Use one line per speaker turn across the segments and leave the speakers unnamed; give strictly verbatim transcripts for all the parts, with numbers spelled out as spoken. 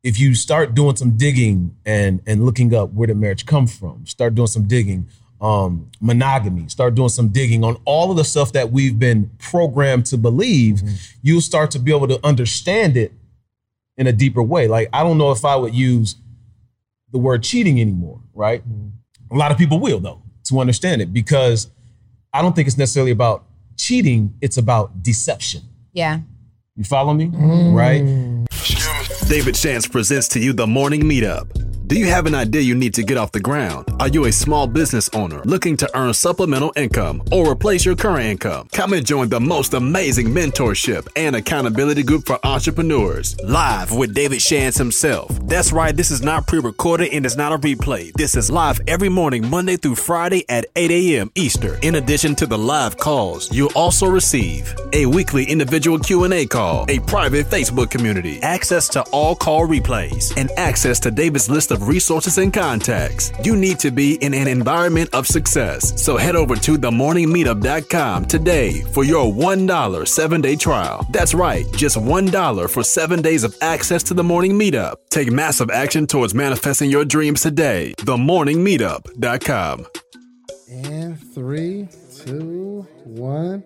if you start doing some digging and and looking up where did marriage come from, start doing some digging, um, monogamy, start doing some digging on all of the stuff that we've been programmed to believe, mm-hmm. you'll start to be able to understand it in a deeper way. Like, I don't know if I would use the word cheating anymore, right? Mm-hmm. A lot of people will, though, to understand it, because I don't think it's necessarily about cheating, it's about deception.
Yeah.
You follow me? Mm. Right?
David Shands presents to you the Morning Meetup. Do you have an idea you need to get off the ground? Are you a small business owner looking to earn supplemental income or replace your current income? Come and join the most amazing mentorship and accountability group for entrepreneurs. Live with David Shands himself. That's right, this is not pre-recorded and it's not a replay. This is live every morning, Monday through Friday at eight a.m. Eastern. In addition to the live calls, you'll also receive a weekly individual Q and A call, a private Facebook community, access to all call replays, and access to David's list of resources and contacts. You need to be in an environment of success. So head over to the morning meetup dot com today for your one dollar seven-day trial. That's right, just one dollar for seven days of access to the Morning Meetup. Take massive action towards manifesting your dreams today. the morning meetup dot com.
And three, two, one.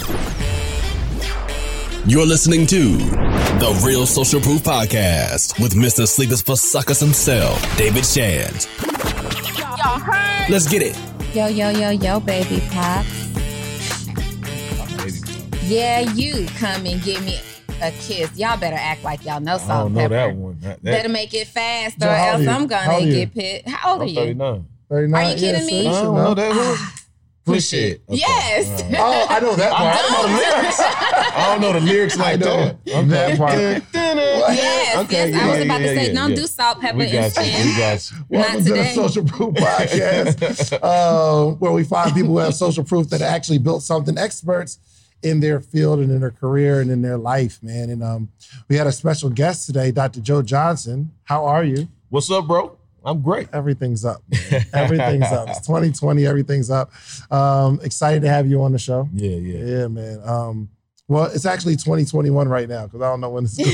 You're listening to The Real Social Proof Podcast with Mister Sleepers for Suckers himself, David Shands.
Y'all heard?
Let's get it.
Yo, yo, yo, yo, baby pop. Yeah, you come and give me a kiss. Y'all better act like y'all know salt
I don't know
pepper.
that one. That, that.
Better make it fast, or
Joe, how
else
old are you?
I'm
How
gonna
old are you?
get pit. How old are
I'm
you?
thirty-nine.
thirty-nine.
Are you kidding
yeah,
me?
So you
I
should
don't
know.
know that one. Push it. Okay.
Yes.
All right.
Oh, I know that part.
I don't know the lyrics. I don't know the lyrics like
I know
that.
it. That part.
Yes,
Okay,
yes. I was
yeah,
about
yeah,
to say,
yeah,
don't
yeah.
do salt, pepper,
We
and
got you.
spin.
We got you.
Welcome
Not
to the
today.
Social Proof Podcast, uh, where we find people who have social proof that actually built something, experts in their field and in their career and in their life, man. And um, we had a special guest today, Doctor Joe Johnson. How are you?
What's up, bro? I'm great.
Everything's up, man. Everything's up. It's twenty twenty, everything's up. Um, excited to have you on the show.
Yeah, yeah.
Yeah, man. Um, well, it's actually twenty twenty-one right now, because I don't know when it's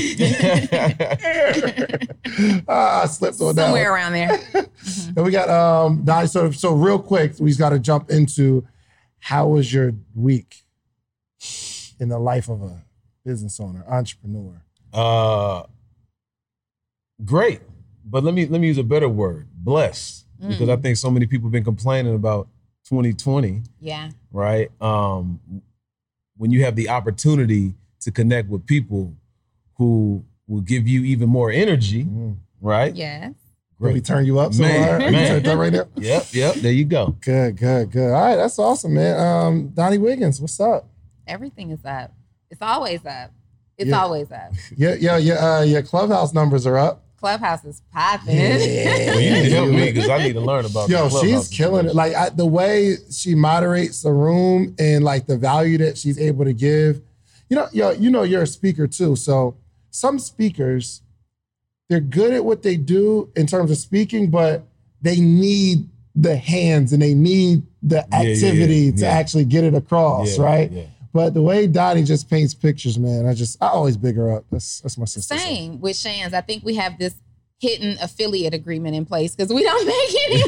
ah, I slipped on that
Somewhere
one.
around there.
And we got um Donnie, so so real quick, we just gotta jump into how was your week in the life of a business owner, entrepreneur?
Uh, great. But let me let me use a better word, blessed.
Mm.
Because I think so many people have been complaining about twenty twenty,
Yeah.
right? Um, when you have the opportunity to connect with people who will give you even more energy,
Mm.
right?
Yes.
Did we turn you up so
Man,
hard? Are you
man.
turned up right now?
Yep, yep, there you go.
Good, good, good. All right, that's awesome, man. Um, Donnie Wiggins, what's up?
Everything is up. It's always up. It's
Yeah.
always up.
Yeah, yeah, yeah. Uh, your Clubhouse numbers are up.
Clubhouse is popping.
Well, you need to help me because I need to learn about
Yo,
the
she's
Clubhouse
killing it.
situation.
Like I, the way she moderates the room and like the value that she's able to give. You know, yo, you know, you're a speaker too. So some speakers, they're good at what they do in terms of speaking, but they need the hands and they need the
Yeah, yeah,
activity
yeah,
to
yeah.
actually get it across,
Yeah,
right?
yeah.
But the way Donnie just paints pictures, man, I just I always big her up. That's that's my sister.
Same with Shands. I think we have this hidden affiliate agreement in place because we don't make any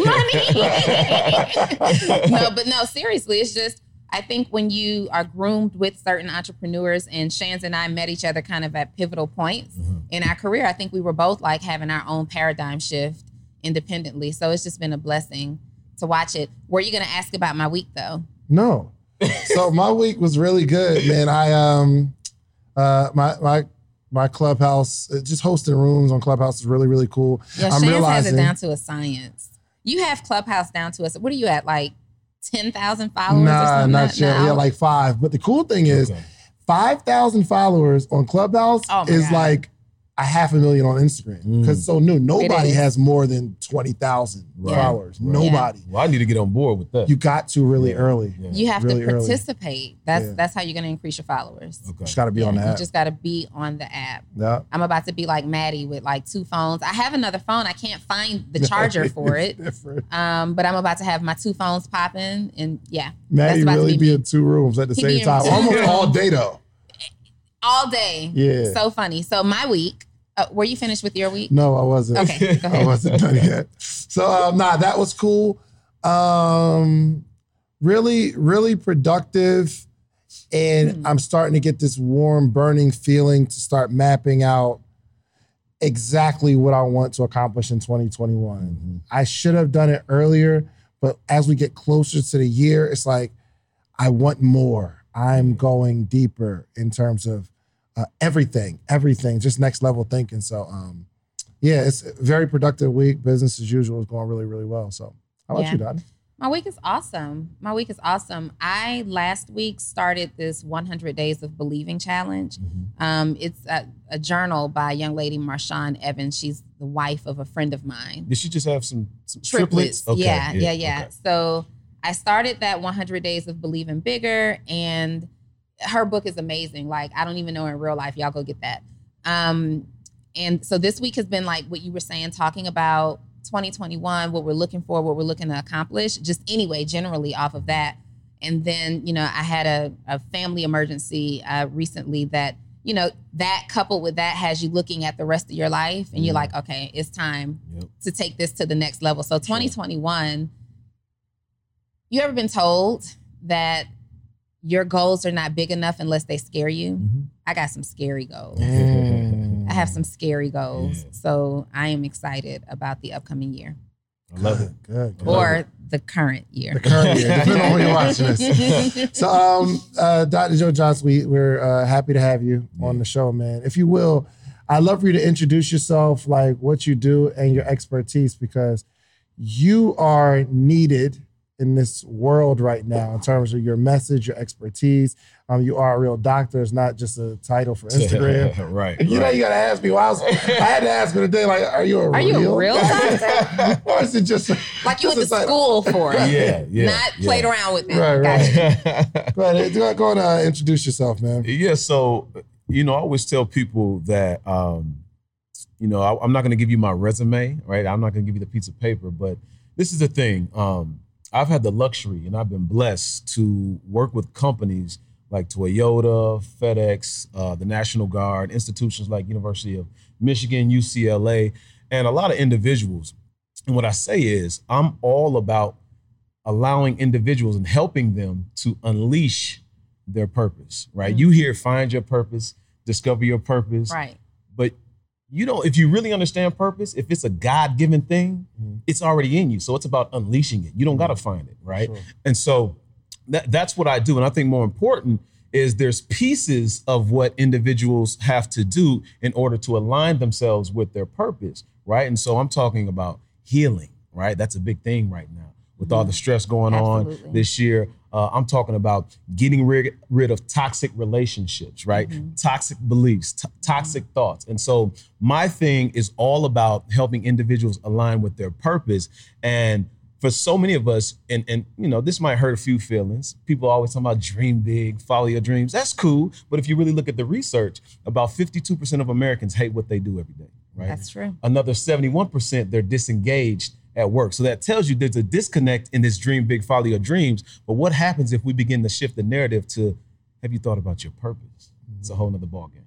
money. No, but no, seriously, it's just, I think when you are groomed with certain entrepreneurs, and Shands and I met each other kind of at pivotal points
Mm-hmm.
in our career, I think we were both like having our own paradigm shift independently. So it's just been a blessing to watch it. Were you going to ask about my week though?
No. So my week was really good, man. I um uh my my my Clubhouse, uh, just hosting rooms on Clubhouse is really, really cool.
Yeah,
I'm
Shands has
realizing
it down to a science. You have Clubhouse down to us. What are you at, like ten thousand followers or
Nah,
something?
not yet. We had like five. But the cool thing is
Okay.
five thousand followers on Clubhouse
Oh my
is
God.
like a half a million on Instagram. Because it's so new. Nobody
is.
has more than twenty thousand
Right.
followers.
Right.
Nobody.
Well, I need to get on board with that.
You got to really
Yeah.
early.
Yeah.
You have
Really
to
early.
participate. That's
Yeah.
that's how you're going to increase your followers.
Okay.
Just got to be
Yeah,
on the
you
app.
just got to be on the app.
Yeah.
I'm about to be like Maddie with like two phones. I have another phone. I can't find the charger for it.
Different.
Um, but I'm about to have my two phones popping, and yeah,
Maddie
about to
really
be
be
me.
in two rooms at the
He
same
be in
time.
two
Almost
rooms.
all day though.
all day.
Yeah.
So funny. So my week, Uh, were you finished with your week?
No, I wasn't.
Okay, go ahead.
I wasn't done yet. So, um, nah, that was cool. Um, really, really productive. And mm. I'm starting to get this warm, burning feeling to start mapping out exactly what I want to accomplish in twenty twenty-one. Mm-hmm. I should have done it earlier, but as we get closer to the year, it's like, I want more. I'm going deeper in terms of uh, everything, everything, just next level thinking. So, um, yeah, it's a very productive week. Business as usual is going really, really well. So, how about
yeah.
you, Dottie?
My week is awesome. My week is awesome. I last week started this one hundred Days of Believing challenge. Mm-hmm. Um, it's a, a journal by a young lady, Marshawn Evans. She's the wife of a friend of mine.
Did she just have some, some
triplets?
triplets? Okay.
Yeah, yeah, yeah. yeah.
Okay.
So I started that one hundred Days of Believing Bigger, and her book is amazing. Like, I don't even know in real life. Y'all go get that. Um, and so this week has been like what you were saying, talking about twenty twenty-one, what we're looking for, what we're looking to accomplish, just anyway, generally off of that. And then, you know, I had a, a family emergency uh, recently that, you know, that coupled with that has you looking at the rest of your life and mm. you're like, okay, it's time yep. to take this to the next level. So twenty twenty-one, you ever been told that your goals are not big enough unless they scare you? Mm-hmm. I got some scary goals. Mm. I have some scary goals. Yeah. So I am excited about the upcoming year.
I love it.
Good. good.
Or it. the current year.
The current year, depending on when you're watching this. So, um, uh, Doctor Joe Johnson, we, we're uh, happy to have you yeah. on the show, man. If you will, I'd love for you to introduce yourself, like what you do and your expertise, because you are needed in this world right now in terms of your message, your expertise. Um, you are a real doctor. It's not just a title for Instagram.
right.
You
right.
know, you got to ask me. Well, I, was, I had to ask me today, like, are you a
are
real
you a real doctor?
Or is it just a,
like you went to school for it?
Yeah, yeah.
Not
yeah.
played around with it.
Right, right.
Gotcha.
Go ahead. Go, go and uh, introduce yourself, man.
Yeah, so, you know, I always tell people that, um, you know, I, I'm not going to give you my resume, right? I'm not going to give you the piece of paper, but this is the thing. Um, I've had the luxury and I've been blessed to work with companies like Toyota, FedEx, uh, the National Guard, institutions like University of Michigan, U C L A, and a lot of individuals. And what I say is I'm all about allowing individuals and helping them to unleash their purpose, right? Mm-hmm. You hear find your purpose, discover your purpose.
Right.
But you know, if you really understand purpose, if it's a God-given thing, mm-hmm. it's already in you. So it's about unleashing it. You don't got to find it, right? Sure. And so that, that's what I do. And I think more important is there's pieces of what individuals have to do in order to align themselves with their purpose, right? And so I'm talking about healing, right? That's a big thing right now with mm-hmm. all the stress going Absolutely. on this year. Uh, I'm talking about getting rid, rid of toxic relationships, right? Mm-hmm. Toxic beliefs, t- toxic mm-hmm. thoughts. And so my thing is all about helping individuals align with their purpose. And for so many of us, and, and you know, this might hurt a few feelings. People always talk about dream big, follow your dreams. That's cool. But if you really look at the research, about fifty-two percent of Americans hate what they do every day, right?
That's true.
Another seventy-one percent, they're disengaged at work. So that tells you there's a disconnect in this dream big, follow your dreams. But what happens if we begin to shift the narrative to, have you thought about your purpose? Mm-hmm. It's a whole nother ballgame.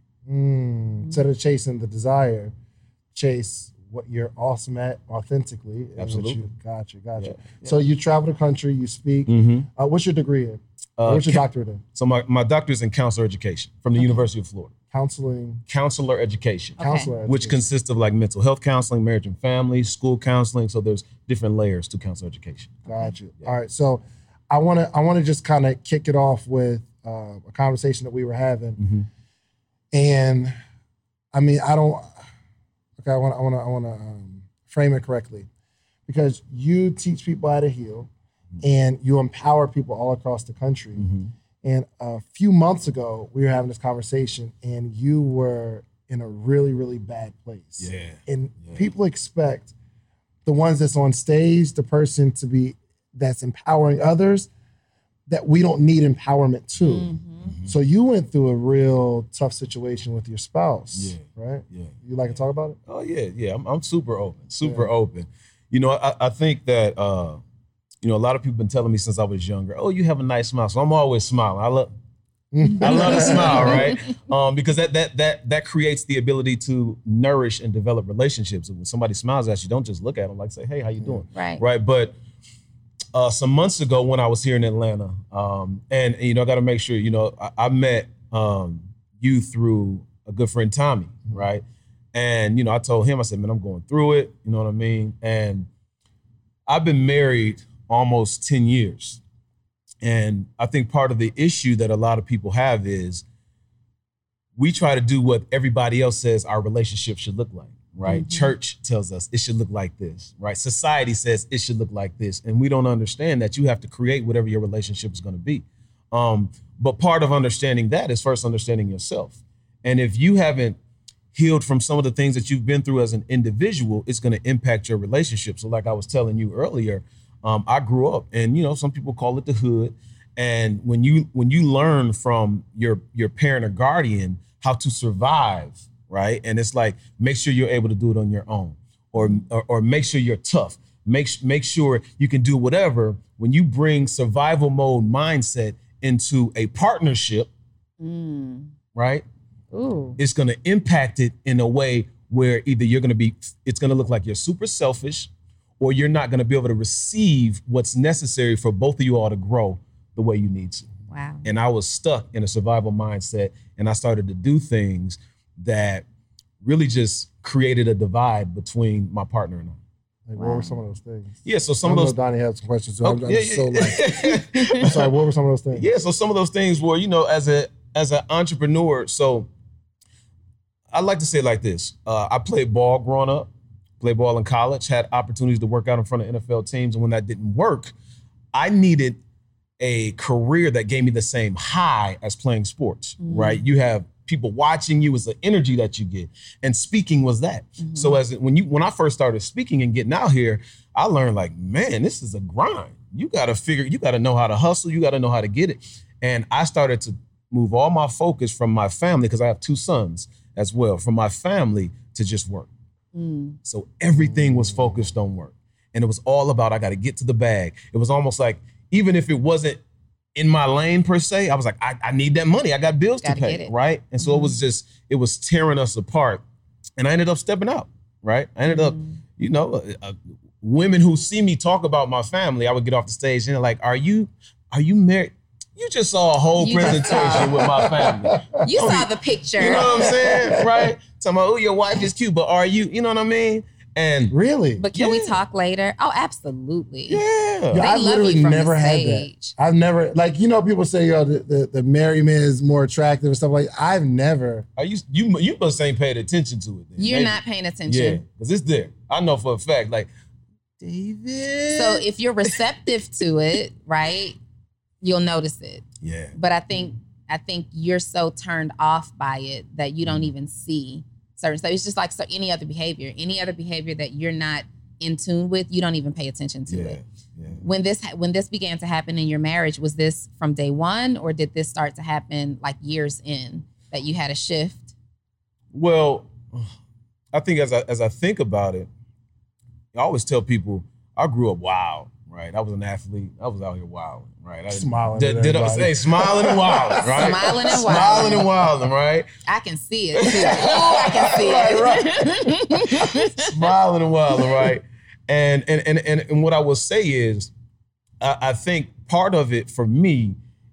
Mm. Instead of chasing the desire, chase what you're awesome at authentically.
Absolutely.
You, gotcha, gotcha.
Yeah, yeah.
So you travel the country, you speak.
Mm-hmm.
Uh, what's your degree in?
Uh,
what's your doctorate in?
So my, my doctorate is in counselor education from the okay. University of Florida.
Counseling.
Counselor education.
Okay.
Counselor education.
Which consists of like mental health counseling, marriage and family, school counseling. So there's different layers to counselor education.
Gotcha.
Yeah.
All right. So I want to I want to just kind of kick it off with uh, a conversation that we were having. Mm-hmm. And I mean, I don't, okay, I want to I want to I want to um, frame it correctly, because you teach people how to heal mm-hmm. and you empower people all across the country. Mm-hmm. And a few months ago, we were having this conversation and you were in a really, really bad place.
Yeah.
And
yeah.
people expect the ones that's on stage, the person to be, that's empowering others, that we don't need empowerment too. Mm-hmm. So you went through a real tough situation with your spouse,
yeah.
right?
Yeah.
You like
yeah.
to talk about it?
Oh yeah, yeah. I'm, I'm super open, super
yeah.
open. You know, I, I think that, uh, you know, a lot of people have been telling me since I was younger, oh, you have a nice smile. So I'm always smiling. I love, I love to smile, right? Um, because that that that that creates the ability to nourish and develop relationships. When somebody smiles at you, don't just look at them like say, "Hey, how you doing?"
Right.
Right. But uh, some months ago, when I was here in Atlanta, um, and, and you know, I got to make sure, you know, I, I met um, you through a good friend, Tommy, right? And you know, I told him, I said, "Man, I'm going through it." You know what I mean? And I've been married almost ten years. And I think part of the issue that a lot of people have is we try to do what everybody else says our relationship should look like, right? Mm-hmm. Church tells us it should look like this, right? Society says it should look like this. And we don't understand that you have to create whatever your relationship is going to be. Um, but part of understanding that is first understanding yourself. And if you haven't healed from some of the things that you've been through as an individual, it's going to impact your relationship. So like I was telling you earlier, Um, I grew up, and you know, some people call it the hood. And when you when you learn from your your parent or guardian how to survive, right? And it's like, make sure you're able to do it on your own, or or, or make sure you're tough. Make make sure you can do whatever. When you bring survival mode mindset into a partnership,
mm.
right?
Ooh.
It's going to impact it in a way where either you're going to be, it's going to look like you're super selfish, or you're not going to be able to receive what's necessary for both of you all to grow the way you need to.
Wow.
And I was stuck in a survival mindset, and I started to do things that really just created a divide between my partner and I.
Like,
wow.
What were some of those things?
Yeah, so some
I
of those.
know Donnie had some questions too.
Oh,
I'm, I'm
yeah,
just so
yeah.
like, I'm sorry, what were some of those things?
Yeah, so some of those things were, you know, as a as an entrepreneur, so I like to say it like this. Uh, I played ball growing up. Played ball in college, had opportunities to work out in front of N F L teams. And when that didn't work, I needed a career that gave me the same high as playing sports, mm-hmm. right? You have people watching you, it's the energy that you get. And speaking was that. Mm-hmm. So as when you when I first started speaking and getting out here, I learned like, man, this is a grind. You gotta figure, you gotta know how to hustle, you gotta know how to get it. And I started to move all my focus from my family, because I have two sons as well, from my family to just work. Mm. So everything was focused on work. And it was all about, I got to get to the bag. It was almost like, even if it wasn't in my lane per se, I was like, I, I need that money. I got bills
Gotta
to pay, right? And so
mm-hmm.
it was just, it was tearing us apart. And I ended up stepping out, right? I ended mm-hmm. up, you know, uh, uh, women who see me talk about my family, I would get off the stage and they're like, are you, are you married? You just saw a whole you presentation with my family.
You saw the picture.
You know what I'm saying? Right? Talking about, oh, your wife is cute, but are you, you know what I mean? And
really?
But can
yeah.
we talk later? Oh, absolutely.
Yeah.
Yo,
They
I've
love
literally
you from
never
the
had
stage.
that. I've never, like, you know, people say, yo, the, the, the married man is more attractive and stuff like that. I've never.
Are you, you, you must ain't paid attention to it. Then.
You're
Maybe.
not paying attention.
Yeah, because it's there. I know for a fact, like, David.
So if you're receptive to it, right, you'll notice it.
Yeah.
But I think I think you're so turned off by it that you don't even see certain stuff. It's just like so any other behavior. Any other behavior that you're not in tune with, you don't even pay attention to
yeah.
it.
Yeah.
When this when this began to happen in your marriage, was this from day one, or did this start to happen like years in that you had a shift?
Well, I think as I as I think about it, I always tell people I grew up wild, right? I was an athlete. I was out here wilding, right? I
Smiling
Did,
at
did I
everybody.
say smiling and wilding, right?
Smiling and wilding.
Smiling and wilding, right?
I can see it too. Oh, I can see it.
Right. Smiling and wilding, right? And and and and, and what I will say is, I, I think part of it for me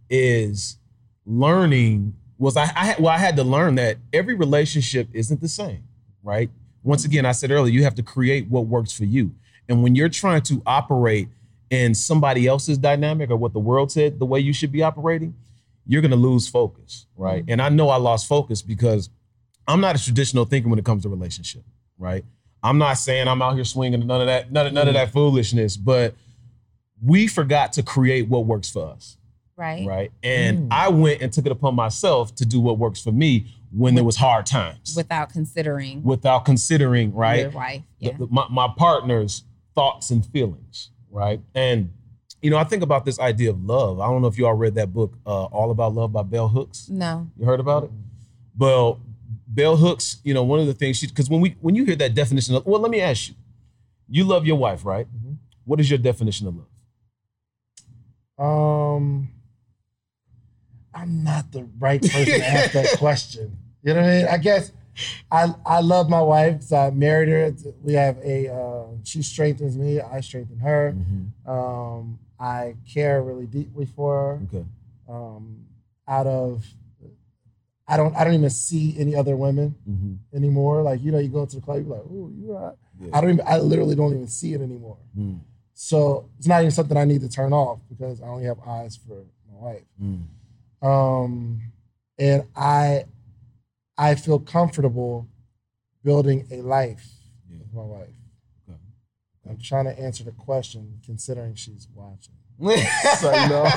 is learning. Was I, I had, well, I had to learn that every relationship isn't the same, right? Once again, I said earlier, you have to create what works for you. And when you're trying to operate in somebody else's dynamic or what the world said the way you should be operating, you're going to lose focus, right? Mm-hmm. And I know I lost focus because I'm not a traditional thinker when it comes to relationship, right? I'm not saying I'm out here swinging none of that, none of, none of that foolishness, but we forgot to create what works for us.
Right.
Right. And
Mm.
I went and took it upon myself to do what works for me when there was hard times.
Without considering.
Without considering, right?
Your wife. Yeah.
the- the- my, my partner's thoughts and feelings. Right. And, you know, I think about this idea of love. I don't know if you all read that book, uh, All About Love by Bell Hooks.
No.
You heard about it? Well, Bell Hooks, you know, one of the things she, because when we when you hear that definition of, well, let me ask you, you love your wife, right?
Mm-hmm.
What is your definition of love?
Um, I I'm not the right person to ask that question. You know what I mean? I guess I I love my wife because I married her. We have a, uh, she strengthens me, I strengthen her.
Mm-hmm.
Um, I care really deeply for her.
Okay.
Um, out of, I don't I don't even see any other women
Mm-hmm.
anymore. Like, you know, you go to the club, you're like, ooh, you all right?
Yeah.
I don't even, I literally don't even see it anymore.
Mm.
So it's not even something I need to turn off because I only have eyes for my wife.
Mm.
Um, and I I feel comfortable building a life
Yeah.
with my wife.
Okay.
I'm trying to answer the question considering she's watching.
So, no.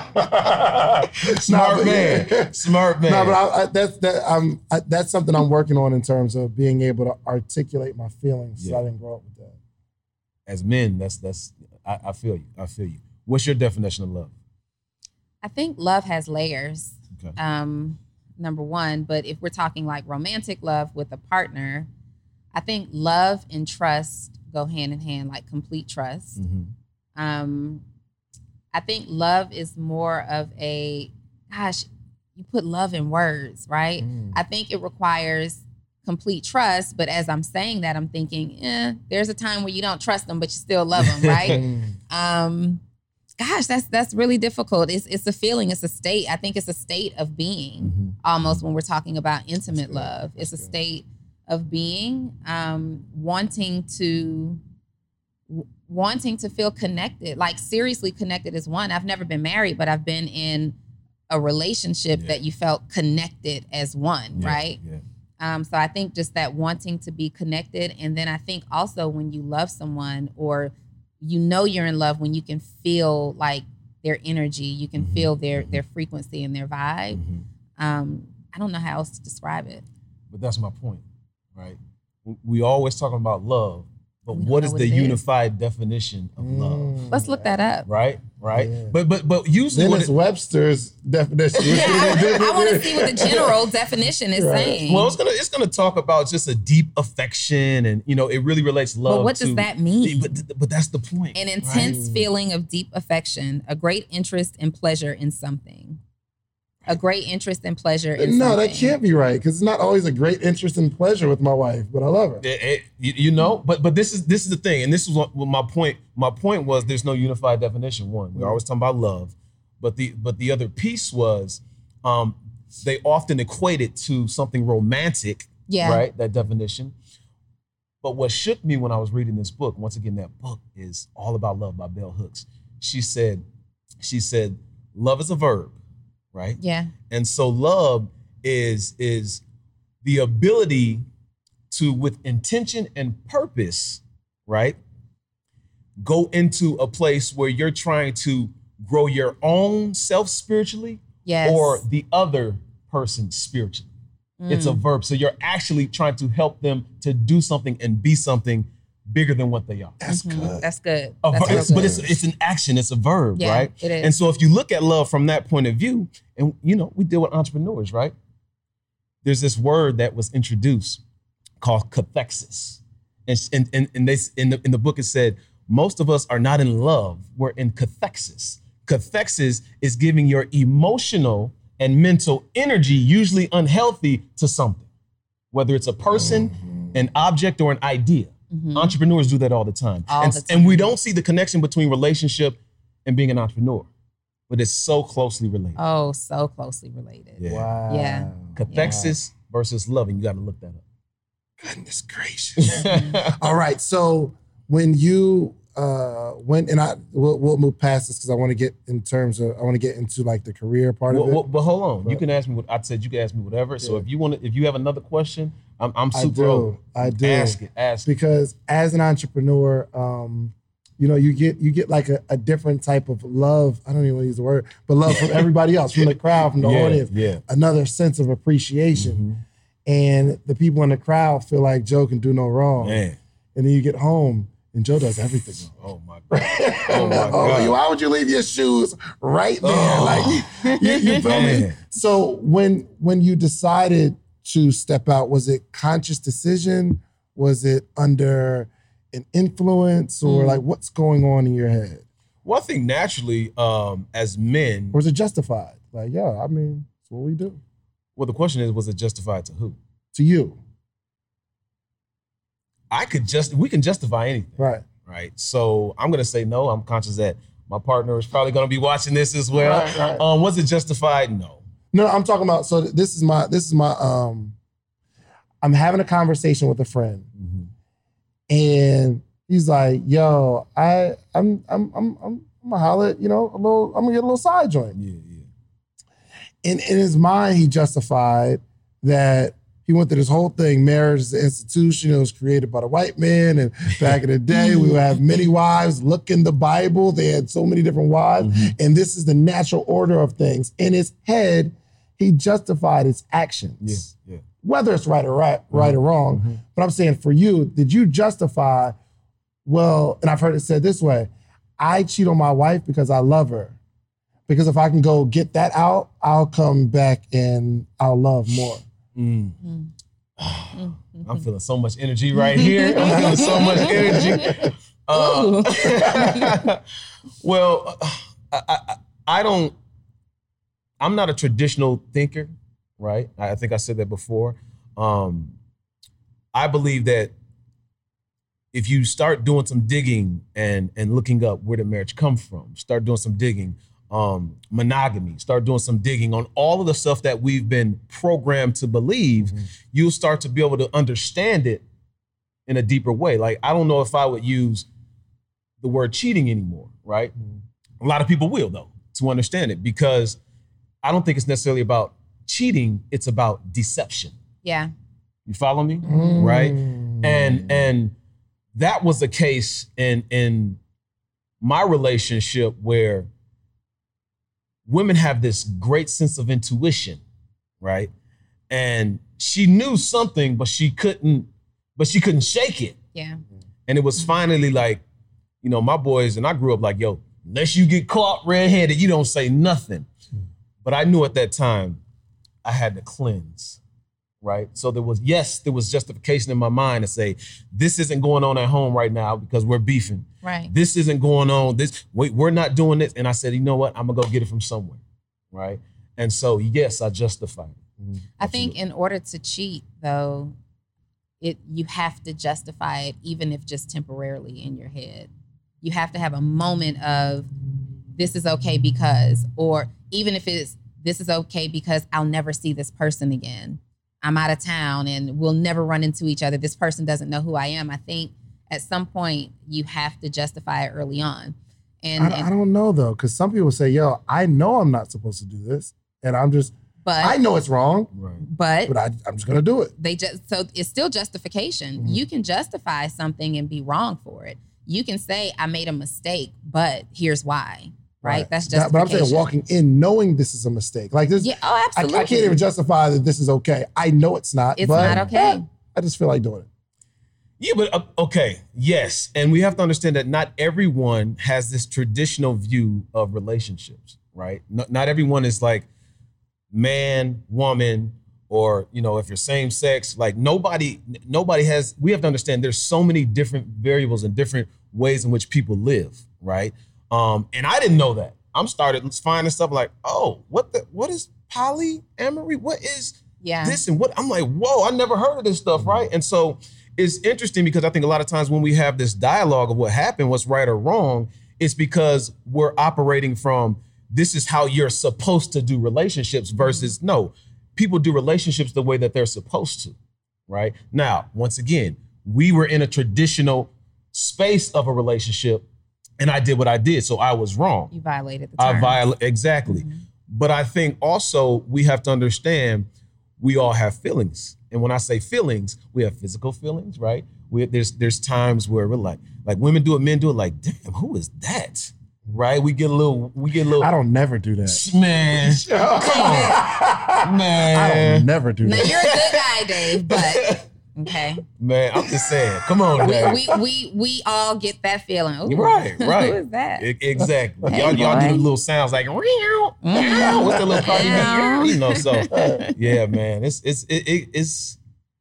Smart
but
man.
yeah.
Smart man.
No, but I, I, that's that. I'm I, that's something I'm working on in terms of being able to articulate my feelings.
Yeah.
So I didn't grow up with that.
As men, that's that's. I, I feel you. I feel you. What's your definition of love?
I think love has layers.
Okay.
Um, number one, but if we're talking like romantic love with a partner, I think love and trust go hand in hand, like complete trust.
Mm-hmm.
Um, I think love is more of a, gosh, you put love in words, right?
Mm.
I think it requires complete trust, but as I'm saying that, I'm thinking, eh, there's a time where you don't trust them, but you still love them, right? um, gosh, that's that's really difficult. It's it's a feeling, it's a state. I think it's a state of being,
Mm-hmm.
almost when we're talking about intimate
good.
love. It's
That's
a
good.
state of being, um, wanting to w- wanting to feel connected, like seriously connected is one. I've never been married, but I've been in a relationship
Yeah.
that you felt connected as one,
Yeah,
right?
Yeah.
Um, so I think just that wanting to be connected. And then I think also when you love someone or you know you're in love, when you can feel like their energy, you can
Mhm.
feel their
Mhm.
their frequency and their vibe.
Mhm.
Um, I don't know how else to describe it.
But that's my point, right? We always talking about love, but
We don't
what
know
is
what
the
it is.
unified definition of love?
Mm.
Let's look that up.
Right, right.
Yeah.
But but but usually
Then
what
it's
it,
Webster's definition.
Yeah, I, want to see what the general definition is
Right.
saying.
well, it's gonna it's gonna talk about just a deep affection, and you know it really relates love.
but what
to,
does that mean?
But but that's the point.
An intense
Right.
feeling of deep affection, a great interest and pleasure in something. A great interest and pleasure in
No,
something.
that can't be right because it's not always a great interest and pleasure with my wife, but I love her.
It- it- you, you know, but but this is this is the thing, and this is what, what my point. My point was there's no unified definition. One, we're always talking about love, but the but the other piece was, um, they often equate it to something romantic,
Yeah.
right? That definition. But what shook me when I was reading this book, once again, that book is All About Love by Bell Hooks. She said, she said, love is a verb, right?
Yeah.
And so love is is the ability to, with intention and purpose, right, go into a place where you're trying to grow your own self spiritually
Yes.
or the other person spiritually. It's a
Mm.
verb. So you're actually trying to help them to do something and be something bigger than what they are.
That's
Mhm.
good.
That's good.
A
That's
ver-
real
it's- but
good.
it's it's an action. It's a verb,
Yeah,
right?
it is.
And so if you look at love from that point of view, and you know, we deal with entrepreneurs, right? There's this word that was introduced called cathexis, and and and, and they in the in the book it said most of us are not in love. We're in cathexis. Cathexis is giving your emotional and mental energy, usually unhealthy, to something, whether it's a person, an object, or an idea.
Mhm.
Entrepreneurs do that all the time.
All
and,
the
and we
time.
don't see the connection between relationship and being an entrepreneur, but it's so closely related.
Oh, so closely related.
Yeah.
Wow.
Yeah.
Cathexis versus love, and you got to look that
Goodness gracious.
up.
All right. So when you uh went and I we'll, we'll move past this because I want to get in terms of I want to get into like the career part
well,
of it.
well, but hold on, you
But-
can ask me what I said. You can ask me whatever. So
Yeah.
if you want to, if you have another question, I'm I'm
I
super
do.
open.
I do.
Ask it. Ask it.
Because as an entrepreneur, um, you know, you get you get like a, a different type of love. I don't even want to use the word, but love from everybody else, from the crowd, from the
Yeah,
audience.
yeah.
Another sense of appreciation.
Mhm.
And the people in the crowd feel like Joe can do no wrong.
Man.
And then you get home and Joe does everything wrong.
Oh my god. Oh my
Oh,
god.
why would you leave your shoes right there?
Oh.
Like you, you feel me?
Man.
So when when you decided to step out, was it conscious decision? Was it under an influence, or
Mm.
like what's going on in your head?
Well, I think naturally, um, as men,
Or was it justified? Like, yeah, I mean, That's what we do.
Well, the question is, was it justified to who?
To you.
I could just, we can justify anything.
Right.
Right. So I'm going to say no. I'm conscious that my partner is probably going to be watching this as well.
Right, right.
Um, was it justified? No.
No, I'm talking about, so this is my, this is my, um, I'm having a conversation with a friend
Mm-hmm.
and he's like, yo, I, I'm, I'm, I'm, I'm, I'm gonna holler at, you know, a little, I'm gonna get a little side joint.
Yeah, yeah.
In, in his mind, he justified that he went through this whole thing. Marriage is an institution. It was created by the white man. And back in the day, we would have many wives. Look in the Bible. They had so many different wives.
Mm-hmm.
And this is the natural order of things. In his head, he justified his actions.
Yeah, yeah.
Whether it's right or right, right or wrong.
Mm-hmm.
But I'm saying for you, did you justify, well, and I've heard it said this way, I cheat on my wife because I love her. Because if I can go get that out, I'll come back and I'll love more.
Mm. Mm. I'm feeling so much energy right here. I'm feeling so much energy. Uh, well, I, I, I don't, I'm not a traditional thinker, right? I think I said that before. Um, I believe that if you start doing some digging and, and looking up where did marriage come from, start doing some digging, um, monogamy, start doing some digging on all of the stuff that we've been programmed to believe, mm-hmm. you'll start to be able to understand it in a deeper way. Like, I don't know if I would use the word cheating anymore, right? Mm-hmm. A lot of people will, though, to understand it, because I don't think it's necessarily about cheating, it's about deception.
Yeah.
You follow me? Mm. Right? And and that was the case in in my relationship, where women have this great sense of intuition, right? And she knew something, but she couldn't, but she couldn't shake it.
Yeah.
And it was finally like, you know, my boys, and I grew up like, yo, unless you get caught red-handed, you don't say nothing. But I knew at that time I had to cleanse, right? So there was, yes, there was justification in my mind to say, this isn't going on at home right now because we're beefing.
Right.
This isn't going on. This, wait, we're not doing this. And I said, you know what? I'm gonna go get it from somewhere, right? And so, yes, I justified it. Mm-hmm.
I think in order to cheat, though, it you have to justify it, even if just temporarily in your head. You have to have a moment of, this is okay because, or even if it's, this is okay because I'll never see this person again. I'm out of town and we'll never run into each other. This person doesn't know who I am. I think at some point you have to justify it early on. And
I,
and,
I don't know though, because some people say, yo, I know I'm not supposed to do this. And I'm just,
but
I know it's wrong,
Right.
but,
but I, I'm just gonna do it.
they just, so it's still justification.
Mm-hmm.
You can justify something and be wrong for it. You can say, I made a mistake, but here's why. Right? That's
That-
justification.
but I'm saying walking in knowing this is a mistake. Like this,
Yeah, oh,
I,
absolutely.
I can't even justify that this is okay. I know it's not.
It's
but
not okay.
I just feel like doing it.
Yeah, but uh, okay, yes. And we have to understand that not everyone has this traditional view of relationships, right? Not, not everyone is like man, woman, or, you know, if you're same sex, like nobody, nobody has, we have to understand there's so many different variables and different ways in which people live, right? Um, and I didn't know that. I'm started finding stuff like, oh, what the, what is polyamory? What is
Yeah.
this and what? I'm like, whoa, I never heard of this stuff, right? And so it's interesting because I think a lot of times when we have this dialogue of what happened, what's right or wrong, it's because we're operating from this is how you're supposed to do relationships versus no, people do relationships the way that they're supposed to, right? Now, once again, we were in a traditional space of a relationship and I did what I did, so I was wrong.
You violated the
I
terms.
violate, exactly.
Mm-hmm.
But I think also we have to understand we all have feelings. And when I say feelings, we have physical feelings, right? We, there's there's times where we're like, like women do it, men do it, like, damn, who is that? Right? We get a little, we get a little.
I don't never do that.
Man, come on. Man.
I don't never do
Now,
that.
you're a good guy, Dave, but okay.
Man, I'm just saying. Come on,
We,
man.
we we we all get that feeling. Ooh,
Right, right.
Who is that?
E- exactly.
Hey,
y'all, y'all do
boy.
the little sounds like, meow, meow. What's the little part?
Meow.
You know, so yeah, man. It's it's it, it, it's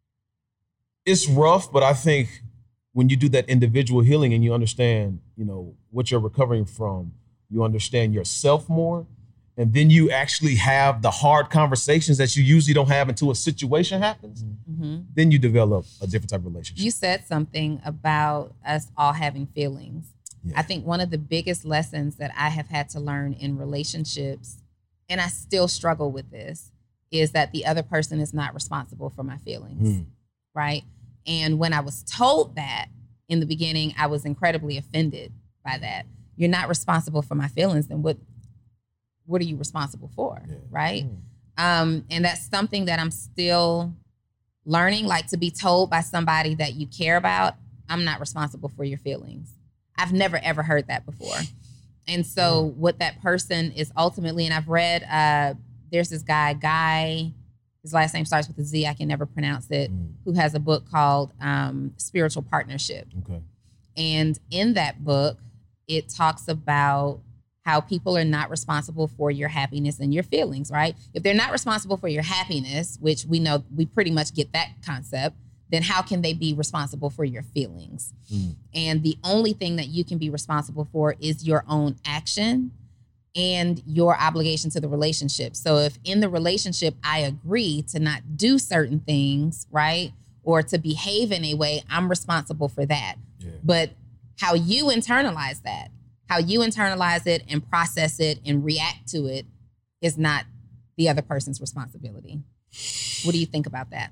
it's rough, but I think when you do that individual healing and you understand, you know, what you're recovering from, you understand yourself more, and then you actually have the hard conversations that you usually don't have until a situation happens, mm-hmm. then you develop a different type of relationship.
You said something about us all having feelings. Yeah. I think one of the biggest lessons that I have had to learn in relationships, and I still struggle with this, is that the other person is not responsible for my feelings, mm. right? And when I was told that in the beginning, I was incredibly offended by that. You're not responsible for my feelings, then what what are you responsible for, yeah. right? Mm. Um, and that's something that I'm still learning, like to be told by somebody that you care about, I'm not responsible for your feelings. I've never, ever heard that before. And so mm. what that person is ultimately, and I've read, uh, there's this guy, Guy, his last name starts with a Z, I can never pronounce it, mm. who has a book called um, Spiritual Partnership.
Okay.
And in that book, it talks about how people are not responsible for your happiness and your feelings, right? If they're not responsible for your happiness, which we know we pretty much get that concept, then how can they be responsible for your feelings? Mm. And the only thing that you can be responsible for is your own action and your obligation to the relationship. So if in the relationship, I agree to not do certain things, right? Or to behave in a way, I'm responsible for that. Yeah. But how you internalize that, how you internalize it and process it and react to it is not the other person's responsibility. What do you think about that?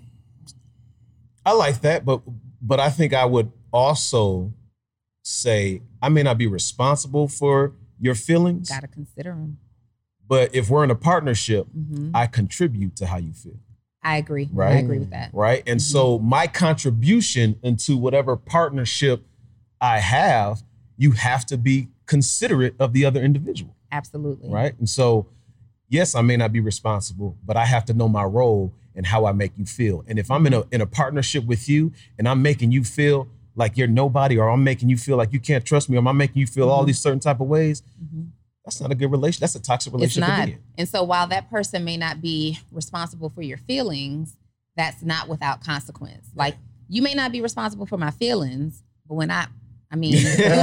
I like that, but but I think I would also say I may not be responsible for your feelings.
Got to consider them.
But if we're in a partnership, mm-hmm. I contribute to how you feel.
I agree.
Right?
I agree with that.
Right? And mm-hmm. so my contribution into whatever partnership I have, you have to be considerate of the other individual.
Absolutely.
Right? And so, yes, I may not be responsible, but I have to know my role and how I make you feel. And if I'm in a in a partnership with you and I'm making you feel like you're nobody, or I'm making you feel like you can't trust me, or I'm making you feel mm-hmm. all these certain type of ways, mm-hmm. that's not a good relation. That's a toxic relationship.
It's not.
To be in.
And so while that person may not be responsible for your feelings, that's not without consequence. Like, you may not be responsible for my feelings, but when I, I mean,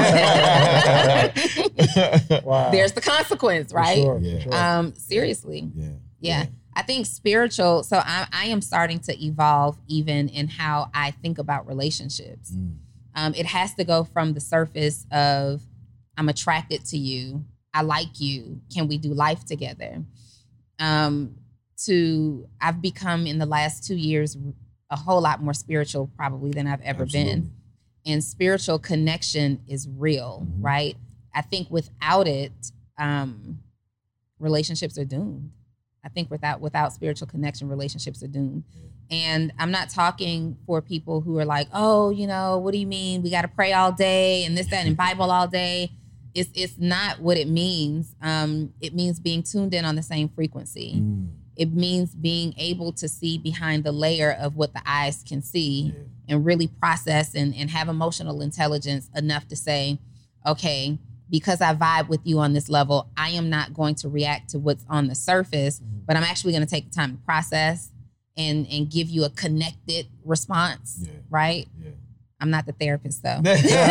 wow. there's the consequence, right? For sure, yeah. for sure. Um, seriously.
Yeah.
yeah. Yeah. I think spiritual, so I, I am starting to evolve even in how I think about relationships. Mm. Um, it has to go from the surface of, I'm attracted to you, I like you, can we do life together? Um, to, I've become in the last two years a whole lot more spiritual probably than I've ever Absolutely. been. And spiritual connection is real, mm-hmm. right? I think without it, um, relationships are doomed. I think without without spiritual connection, relationships are doomed. And I'm not talking for people who are like, oh, you know, what do you mean? We got to pray all day and this, that, and Bible all day. It's it's not what it means. Um, it means being tuned in on the same frequency. Mm. It means being able to see behind the layer of what the eyes can see yeah. and really process and, and have emotional intelligence enough to say, okay, because I vibe with you on this level, I am not going to react to what's on the surface, mm-hmm. but I'm actually going to take the time to process and, and give you a connected response, yeah. right?
Yeah.
I'm not the therapist, though.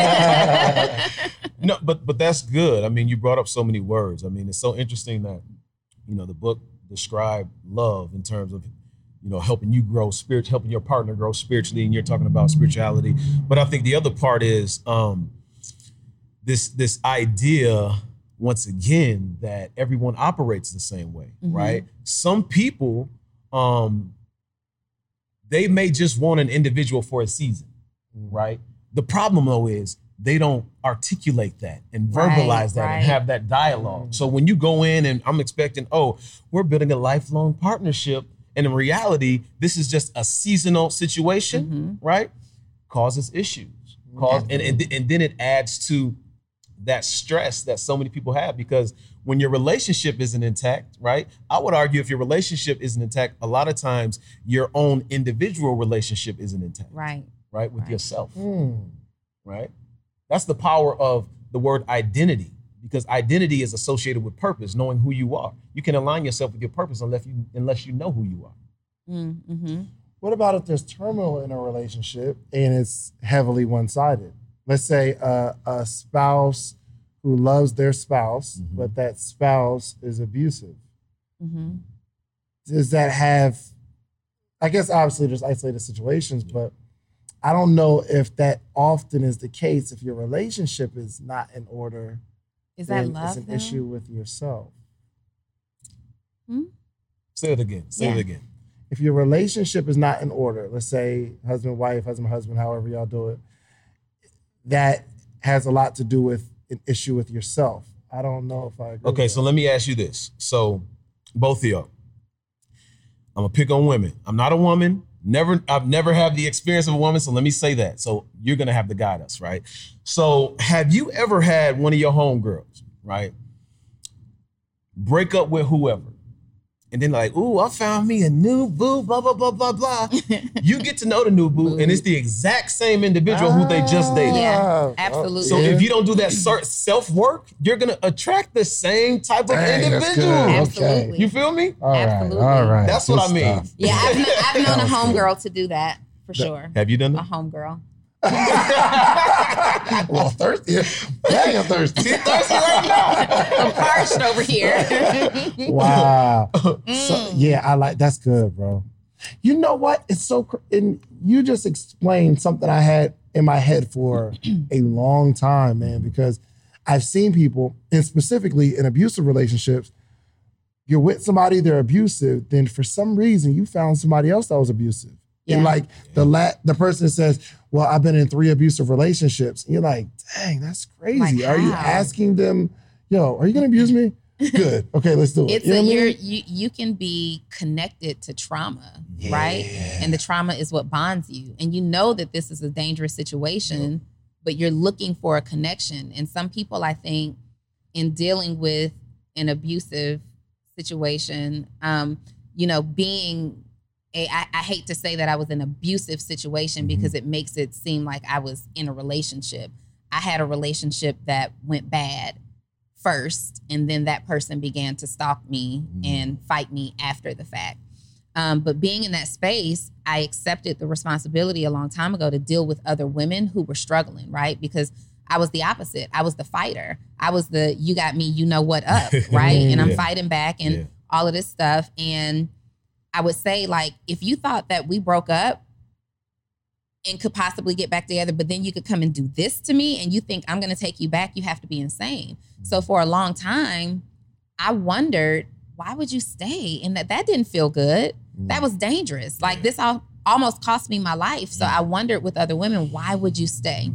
No, but but that's good. I mean, you brought up so many words. I mean, it's so interesting that, you know, the book described love in terms of, you know, helping you grow spirit, helping your partner grow spiritually, and you're talking about spirituality. But I think the other part is, um, This this idea, once again, that everyone operates the same way, mm-hmm. right? Some people, um, they may just want an individual for a season, mm-hmm. right? The problem, though, is they don't articulate that and verbalize right, that right. and have that dialogue. Mm-hmm. So when you go in and I'm expecting, oh, we're building a lifelong partnership, and in reality, this is just a seasonal situation, mm-hmm. right? Causes issues. Cause, and, and, and then it adds to that stress that so many people have, because when your relationship isn't intact, right? I would argue if your relationship isn't intact, a lot of times your own individual relationship isn't intact.
Right.
Right, with
right.
yourself. Mm. Right? That's the power of the word identity, because identity is associated with purpose, knowing who you are. You can align yourself with your purpose unless you unless you know who you are.
Mm-hmm.
What about if there's turmoil in a relationship and it's heavily one-sided? Let's say uh, a spouse who loves their spouse,
Mhm.
but that spouse is abusive.
Mm-hmm.
Does that have, I guess obviously there's isolated situations, but I don't know if that often is the case. If your relationship is not in order,
Is that
then
love?
it's an
though?
issue with yourself.
Hmm?
Say it again. Say
Yeah.
it again.
If your relationship is not in order, let's say husband, wife, husband, husband, however y'all do it, that has a lot to do with an issue with yourself. I don't know if I agree.
Okay,
with
so
that.
let me ask you this. So both of y'all, I'm gonna pick on women. I'm not a woman. Never, I've never had the experience of a woman, so let me say that. So you're gonna have to guide us, right? So have you ever had one of your homegirls, right, break up with whoever, and then like, ooh, I found me a new boo, blah, blah, blah, blah, blah. You get to know the new boo, and it's the exact same individual who they just dated.
Yeah,
Ah,
absolutely.
So
yeah.
if you don't do that self-work, you're gonna attract the same type of
Dang, that's
individual.
good.
Absolutely.
You feel me?
All right,
Absolutely.
all right.
That's what
Good
I mean.
stuff.
Yeah, I've, kn- I've known a
That was
homegirl to do that for sure.
Have you done
A
that?
homegirl.
Well, thirsty. Dang, I'm thirsty.
Thirsty right now.
I'm parched over here.
Wow.
Mm.
So, yeah, I like that's good, bro. You know what? It's so cr- and you just explained something I had in my head for a long time, man, because I've seen people, and specifically in abusive relationships, you're with somebody, they're abusive, then for some reason you found somebody else that was abusive. And
Yeah.
like the la- the person says, well, I've been in three abusive relationships. And you're like, dang, that's crazy.
Like,
are you
how?
asking them, yo, are you gonna abuse me? Good. Okay, let's do it.
It's
You know
a
what I
you're,
mean?
you you can be connected to trauma, right? And the trauma is what bonds you. And you know that this is a dangerous situation, but you're looking for a connection. And some people, I think, in dealing with an abusive situation, um, you know, being a, I, I hate to say that I was in an abusive situation because it makes it seem like I was in a relationship. I had a relationship that went bad first, and then that person began to stalk me and fight me after the fact. Um, but being in that space, I accepted the responsibility a long time ago to deal with other women who were struggling, right? Because I was the opposite. I was the fighter. I was the, you got me, you know what up, right? And I'm
Yeah.
fighting back and
Yeah.
all of this stuff. And I would say, like, if you thought that we broke up and could possibly get back together, but then you could come and do this to me and you think I'm going to take you back, you have to be insane. So for a long time, I wondered, why would you stay? And that that didn't feel good. That was dangerous. Like this all, almost cost me my life. So I wondered with other women, why would you stay?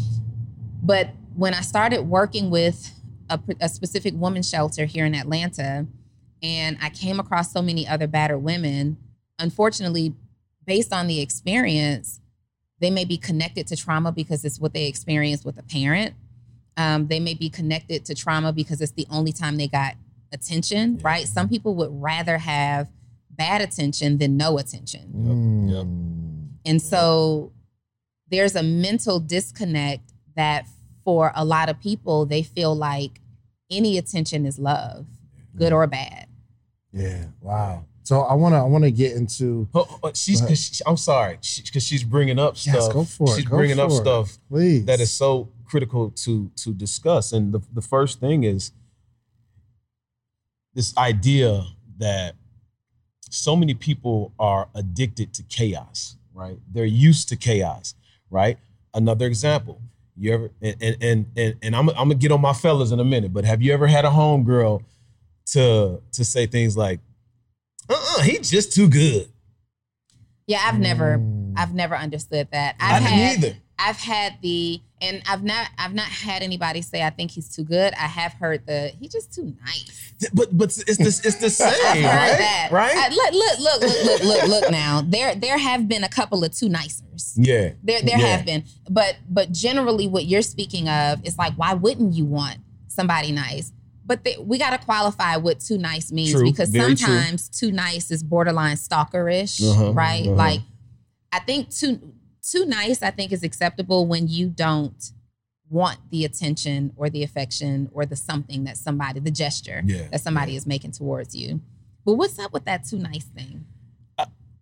But when I started working with a, a specific women's shelter here in Atlanta, and I came across so many other battered women, unfortunately, based on the experience, they may be connected to trauma because it's what they experienced with a parent. Um, they may be connected to trauma because it's the only time they got attention, right? Some people would rather have bad attention than no attention.
Yep.
And so there's a mental disconnect that for a lot of people, they feel like any attention is love, good or bad.
Yeah. Wow. So I wanna I wanna get into
Oh, oh, she's,
Go ahead.
cause she, I'm sorry, because she's bringing up stuff.
yes, go for it.
She's
go
bringing
for
up
it.
stuff
Please.
that is so critical to to discuss. And the, the first thing is this idea that so many people are addicted to chaos, right? They're used to chaos, right? Another example, you ever, and and and, and, and I'm, I'm gonna get on my fellas in a minute, but have you ever had a homegirl to to say things like, uh-uh, he's just too good?
Yeah, I've never,
Mm.
I've never understood that.
I
I've
didn't
had,
either.
I've had the, and I've not, I've not had anybody say I think he's too good. I have heard the he's just too nice.
But but it's the it's the same,
I've heard
right?
that.
Right?
I, look, look, look, look, look, look, look. Now there, there have been a couple of too nicers.
yeah.
There, there
Yeah.
have been, but but generally, what you're speaking of is like, why wouldn't you want somebody nice? But the, we got to qualify what too nice means
True,
because
very true.
sometimes too nice is borderline stalkerish,
Uh-huh,
right?
uh-huh.
Like, I think too too nice, I think, is acceptable when you don't want the attention or the affection or the something that somebody, the gesture
Yeah,
that somebody
yeah.
is making towards you. But what's up with that too nice thing?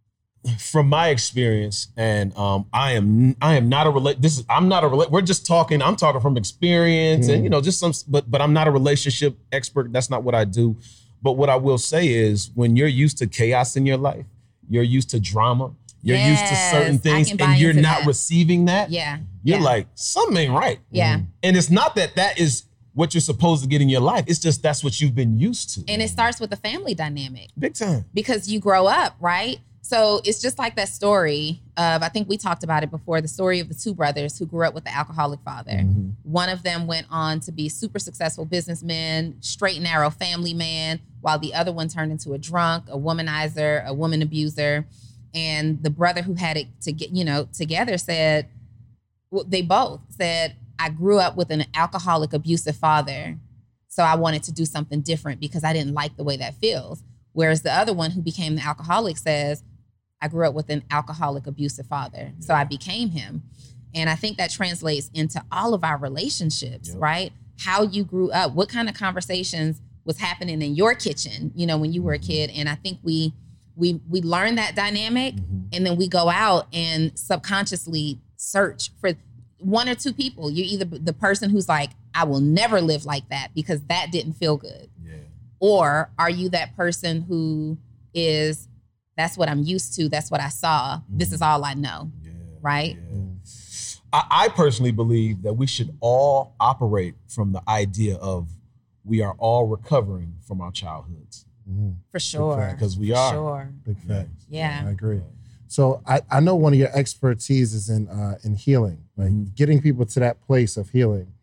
from my experience, and um, I am I am not a relate. This is I'm not a relate. We're just talking. I'm talking from experience, mm. and you know, just some. But but I'm not a relationship expert. That's not what I do. But what I will say is, when you're used to chaos in your life, you're used to drama. You're
yes,
used to certain things, and you're not
that.
receiving that.
Yeah,
you're
yeah.
like, something ain't right.
Yeah,
mm. and it's not that that is what you're supposed to get in your life. It's just that's what you've been used to.
And it starts with the family dynamic.
Big time.
Because you grow up, right? So it's just like that story of, I think we talked about it before, the story of the two brothers who grew up with the alcoholic father. Mm-hmm. One of them went on to be super successful businessman, straight and narrow family man, while the other one turned into a drunk, a womanizer, a woman abuser. And the brother who had it to get, you know, together said, well, they both said, I grew up with an alcoholic, abusive father, so I wanted to do something different because I didn't like the way that feels. Whereas the other one who became the alcoholic says, I grew up with an alcoholic, abusive father, so I became him. And I think that translates into all of our relationships, yep. right? How you grew up, what kind of conversations was happening in your kitchen, you know, when you were a kid. And I think we we we learn that dynamic, mm-hmm. and then we go out and subconsciously search for one or two people. You're either the person who's like, I will never live like that because that didn't feel good. Yeah. Or are you that person who is, that's what I'm used to, that's what I saw, mm. this is all I know, yeah. right?
Yeah. I, I personally believe that we should all operate from the idea of we are all recovering from our childhoods.
Mm. For sure.
Because we
For
are.
Sure.
Big facts.
Yeah.
yeah. I agree. So I, I know one of your expertise is in uh, in healing, like mm-hmm. getting people to that place of healing.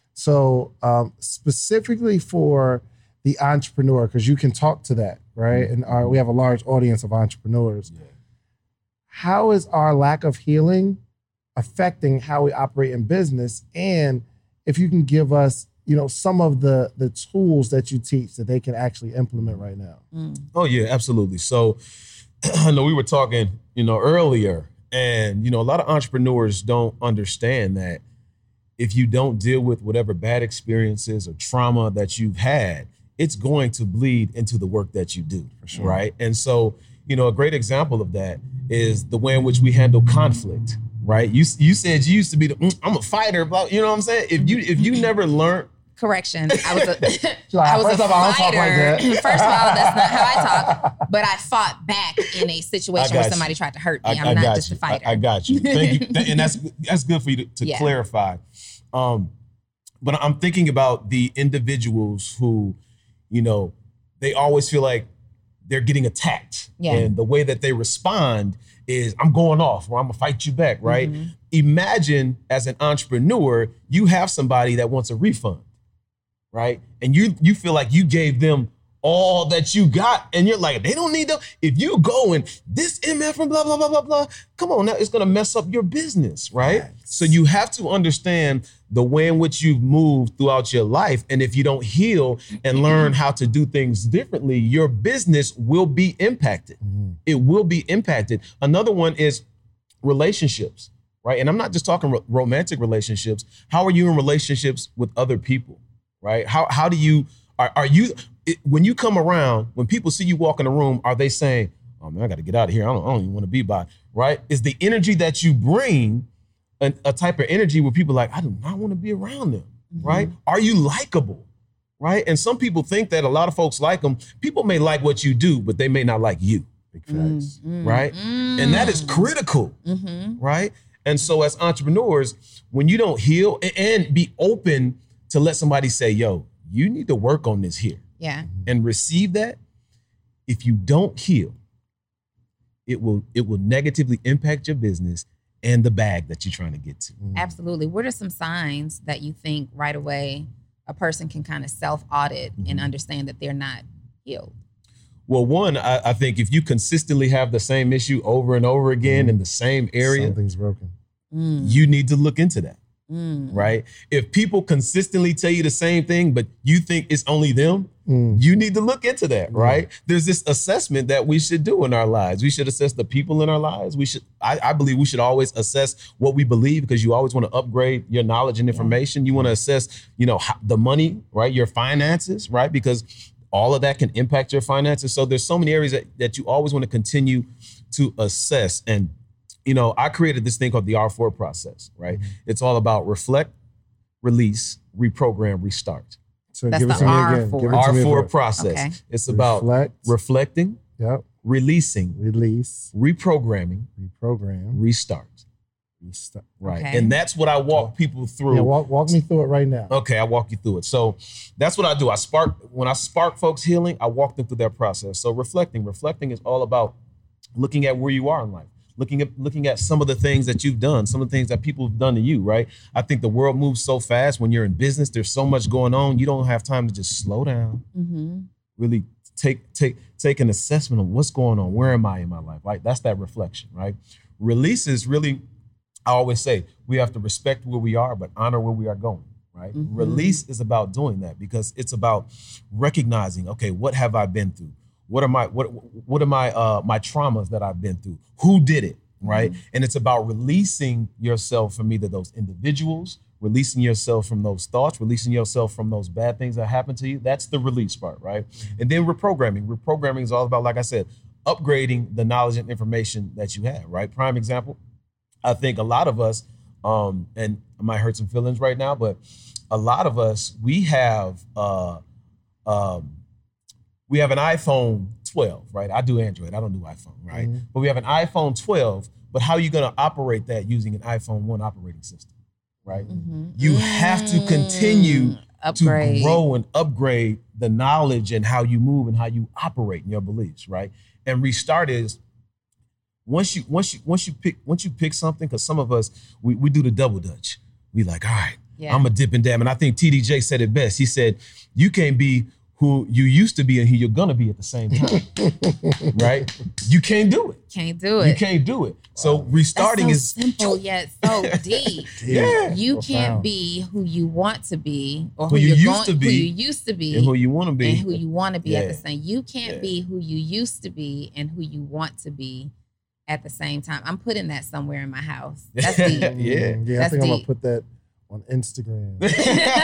So um, specifically for the entrepreneur, because you can talk to that, right? Mm-hmm. And our, we have a large audience of entrepreneurs. Yeah. How is our lack of healing affecting how we operate in business? And if you can give us, you know, some of the the tools that you teach that they can actually implement right now.
Mm.
Oh yeah, absolutely. So I know we were talking, you know, earlier, and, you know, a lot of entrepreneurs don't understand that if you don't deal with whatever bad experiences or trauma that you've had, it's going to bleed into the work that you do, for sure. right? And so, you know, a great example of that is the way in which we handle conflict, right? You you said you used to be the, mm, I'm a fighter, but you know what I'm saying? If you if you never learned.
Correction. I was a,
like,
I was
first
a
of all, I don't talk like that.
First of all, that's not how I talk. But I fought back in a situation where somebody
you.
tried to hurt me.
I,
I'm
I
not just
you.
a fighter.
I, I got you. Thank you. And that's that's good for you to, to
yeah.
clarify. Um, but I'm thinking about the individuals who, you know, they always feel like they're getting attacked.
Yeah.
And the way that they respond is, I'm going off, or I'm gonna fight you back, right? Mm-hmm. Imagine as an entrepreneur, you have somebody that wants a refund. Right? And you you feel like you gave them all that you got, and you're like, they don't need them. If you go and this M F and blah, blah, blah, blah, blah, come on now, it's gonna mess up your business, right? Yes. So you have to understand the way in which you've moved throughout your life. And if you don't heal and learn how to do things differently, your business will be impacted. Mm-hmm. It will be impacted. Another one is relationships, right? And I'm not just talking ro- romantic relationships. How are you in relationships with other people? Right? How how do you, are, are you, it, when you come around, when people see you walk in the room, are they saying, oh man, I got to get out of here. I don't, I don't even want to be by, right? Is the energy that you bring a, a type of energy where people are like, I do not want to be around them, mm-hmm. right? Are you likable, right? And some people think that a lot of folks like them. People may like what you do, but they may not like you. Big facts, mm-hmm. right? Mm-hmm. And that is critical, mm-hmm. right? And so as entrepreneurs, when you don't heal and, and be open to let somebody say, yo, you need to work on this here.
Yeah.
And receive that. If you don't heal, it will it will negatively impact your business and the bag that you're trying to get to.
Absolutely. What are some signs that you think right away a person can kind of self-audit mm-hmm. and understand that they're not healed?
Well, one, I, I think if you consistently have the same issue over and over again mm. in the same area,
something's broken.
Mm.
You need to look into that.
Mm.
Right? If people consistently tell you the same thing, but you think it's only them, mm. you need to look into that, right? Mm. There's this assessment that we should do in our lives. We should assess the people in our lives. We should, I, I believe we should always assess what we believe, because you always want to upgrade your knowledge and information. Yeah. You want to assess, you know, how, the money, right? Your finances, right? Because all of that can impact your finances. So there's so many areas that, that you always want to continue to assess. And, you know, I created this thing called the R four process, right? Mm-hmm. It's all about reflect, release, reprogram, restart.
So
That's
give it
the
to me
R
again.
four.
Give it to me
R four
again.
process.
Okay.
It's about
Reflect.
reflecting,
Yep.
releasing,
Release.
reprogramming,
Reprogram.
restart.
Restart.
Right.
Okay.
And that's what I walk people through.
Yeah, walk, walk me through it right now.
Okay, I'll walk you through it. So that's what I do. I spark, when I spark folks healing, I walk them through that process. So reflecting, reflecting is all about looking at where you are in life, looking at looking at some of the things that you've done, some of the things that people have done to you, right? I think the world moves so fast. When you're in business, there's so much going on. You don't have time to just slow down,
Mm-hmm.
really take take take an assessment of what's going on. Where am I in my life? Right? That's that reflection, right? Release is really, I always say, we have to respect where we are, but honor where we are going, right?
Mm-hmm.
Release is about doing that because it's about recognizing, okay, what have I been through? What are my what what are my uh my traumas that I've been through? Who did it, right? Mm-hmm. And it's about releasing yourself from either those individuals, releasing yourself from those thoughts, releasing yourself from those bad things that happened to you. That's the release part, right? Mm-hmm. And then reprogramming. Reprogramming is all about, like I said, upgrading the knowledge and information that you have, right? Prime example, I think a lot of us, um, and I might hurt some feelings right now, but a lot of us, we have uh, um, we have an iPhone twelve, right? I do Android, I don't do iPhone, right? Mm-hmm. But we have an iPhone twelve, but how are you gonna operate that using an iPhone one operating system, right? Mm-hmm. You mm-hmm. have to continue upgrade. to grow and upgrade the knowledge and how you move and how you operate in your beliefs, right? And restart is, Once you once you once you pick once you pick something, because some of us we, we do the double dutch. We like, all right, yeah. I'm a dip and dab. And I think T D J said it best. He said, you can't be who you used to be and who you're gonna be at the same time. Right? You can't do it.
Can't do it.
You can't do it. So restarting
That's so
is
simple yet so deep.
Yeah.
You
Profound.
can't be who you want to be or who,
Who you
you're
used
going,
to be.
who you used to be
and who you want to be.
and who you want to be
Yeah.
at the same. You can't
Yeah.
be who you used to be and who you want to be at the same time. I'm putting that somewhere in my house. That's deep.
Yeah.
Mm, yeah, I
That's
think I'm gonna
deep.
put that on Instagram.
That's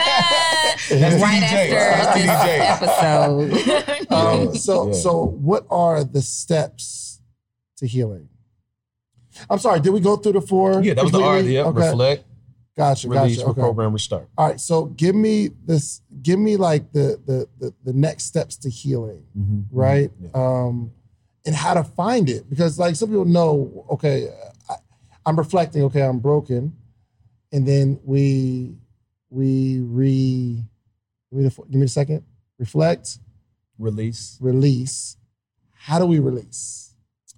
right
T D J.
after
That's
this episode.
Um, so,
Yeah.
so what are the steps to healing? I'm sorry, did we go through the four?
Yeah, that was the R.
completely?
Yep.
Okay.
Reflect,
Gotcha,
release,
gotcha. Okay.
reprogram, restart.
All right, so give me this. Give me like the the the, the next steps to healing,
Mm-hmm.
right?
Yeah.
Um, and how to find it, because like some people know, okay, I, I'm reflecting. Okay, I'm broken, and then we we re. Give me, the, give me a second. Reflect,
Release.
release. How do we release?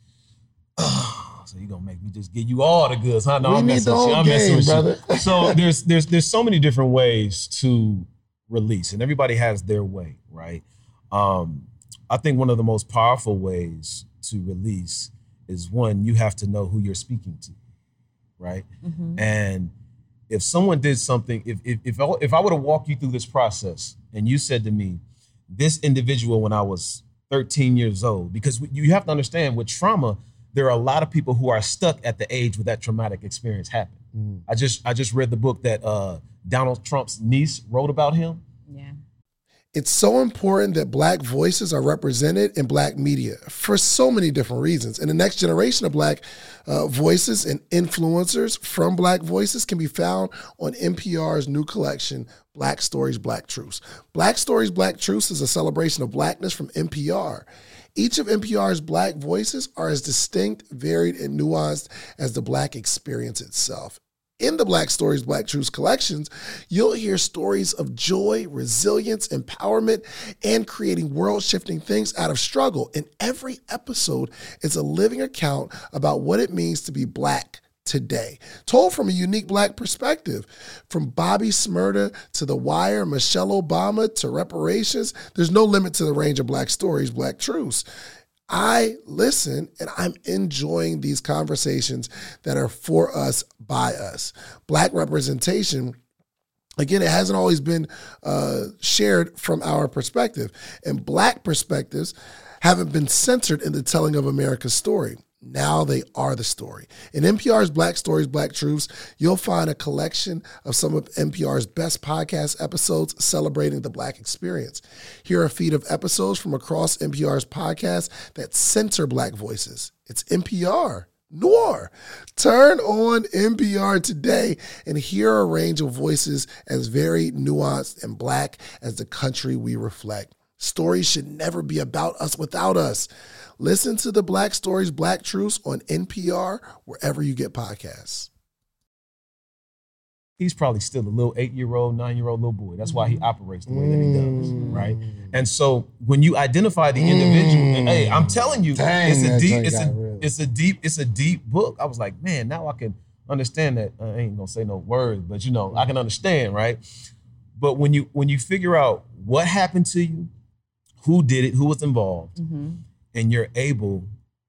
So you're gonna make me just give you all the goods, huh? No,
We
I'm
need
messing
the
with you.
whole
I'm messing
game,
with
brother.
you. So there's there's there's so many different ways to release, and everybody has their way, right? Um, I think one of the most powerful ways to release is, one, you have to know who you're speaking to, right?
Mhm.
And if someone did something, if if if I, if I were to walk you through this process, and you said to me, this individual when I was thirteen years old, because you have to understand with trauma, there are a lot of people who are stuck at the age where that traumatic experience happened.
Mm.
I just I just read the book that uh, Donald Trump's niece wrote about him.
Yeah.
It's so important that Black voices are represented in Black media for so many different reasons. And the next generation of Black uh, voices and influencers from Black voices can be found on N P R's new collection, Black Stories, Black Truths. Black Stories, Black Truths is a celebration of Blackness from N P R. Each of N P R's Black voices are as distinct, varied, and nuanced as the Black experience itself. In the Black Stories, Black Truths collections, you'll hear stories of joy, resilience, empowerment, and creating world-shifting things out of struggle. And every episode is a living account about what it means to be Black today, told from a unique Black perspective. From Bobby Smyrna to The Wire, Michelle Obama to reparations, there's no limit to the range of Black stories, Black truths. I listen and I'm enjoying these conversations that are for us, by us. Black representation, again, it hasn't always been uh, shared from our perspective. And Black perspectives haven't been centered in the telling of America's story. Now they are the story. In N P R's Black Stories, Black Truths, you'll find a collection of some of N P R's best podcast episodes celebrating the Black experience. Here are a feed of episodes from across N P R's podcasts that center Black voices. It's N P R Noir. Turn on N P R today and hear a range of voices as varied, nuanced, and Black as the country we reflect. Stories should never be about us without us. Listen to the Black Stories, Black Truths on N P R, wherever you get podcasts.
He's probably still a little eight-year-old, nine-year-old little boy. That's why he operates the way that he does, right? And so when you identify the individual, and hey, I'm telling you,
Dang,
it's a
that
deep,
joint
it's
got
a,
real.
it's a deep, it's a deep book. I was like, man, now I can understand that. I ain't gonna say no words, but you know, I can understand, right? But when you when you figure out what happened to you, who did it, who was involved,
Mm-hmm.
and you're able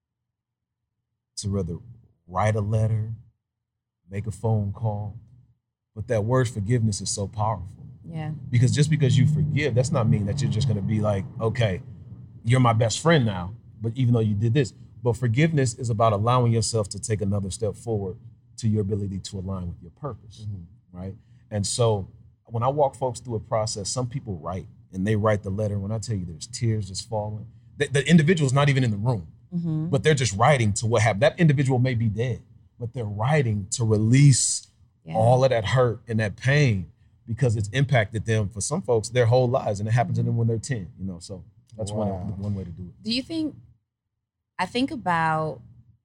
to rather write a letter, make a phone call, but that word forgiveness is so powerful.
Yeah.
Because just because you forgive, that's not mean that you're just gonna be like, okay, you're my best friend now, but even though you did this. But forgiveness is about allowing yourself to take another step forward to your ability to align with your purpose, right? And so when I walk folks through a process, some people write, and they write the letter. When I tell you there's tears just falling, the, the individual's not even in the room,
Mm-hmm.
but they're just writing to what happened. That individual may be dead, but they're writing to release
Yeah.
all of that hurt and that pain because it's impacted them for some folks their whole lives, and it happens to them when they're ten. You know, so that's
Wow.
one one way to do it.
Do you think, I think about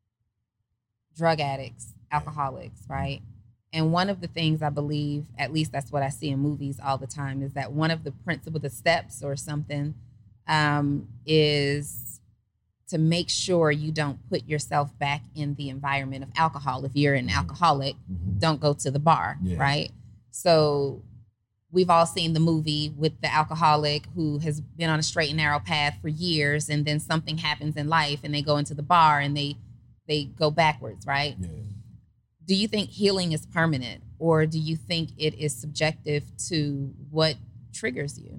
drug addicts, alcoholics, right? And one of the things I believe, at least that's what I see in movies all the time, is that one of the principles, the steps or something, um, is to make sure you don't put yourself back in the environment of alcohol. If you're an alcoholic,
Mhm.
don't go to the bar,
Yeah.
right? So we've all seen the movie with the alcoholic who has been on a straight and narrow path for years, and then something happens in life and they go into the bar and they they go backwards, right?
Yeah.
Do you think healing is permanent, or do you think it is subjective to what triggers you?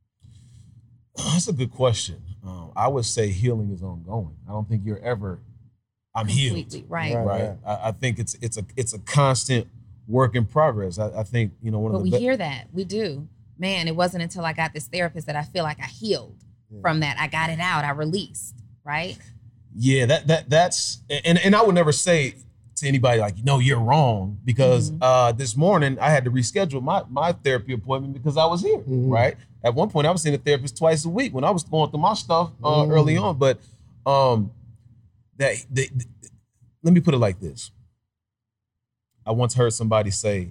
That's a good question. Um, I would say healing is ongoing. I don't think you're ever, I'm healed.
Completely, right.
Right.
Right. I, I think it's it's a it's a constant work in progress. I, I think, you know, one
But
of
we
the be-
hear that. We do. Man, it wasn't until I got this therapist that I feel like I healed
Yeah.
from that. I got it out. I released, right?
Yeah, that that that's and and I would never say to anybody like, no, you're wrong, because
Mhm.
uh, this morning I had to reschedule my my therapy appointment because I was here.
Mhm.
Right. At one point, I was seeing a therapist twice a week when I was going through my stuff uh,
Mm.
early on. But um, that the, the- let me put it like this. I once heard somebody say,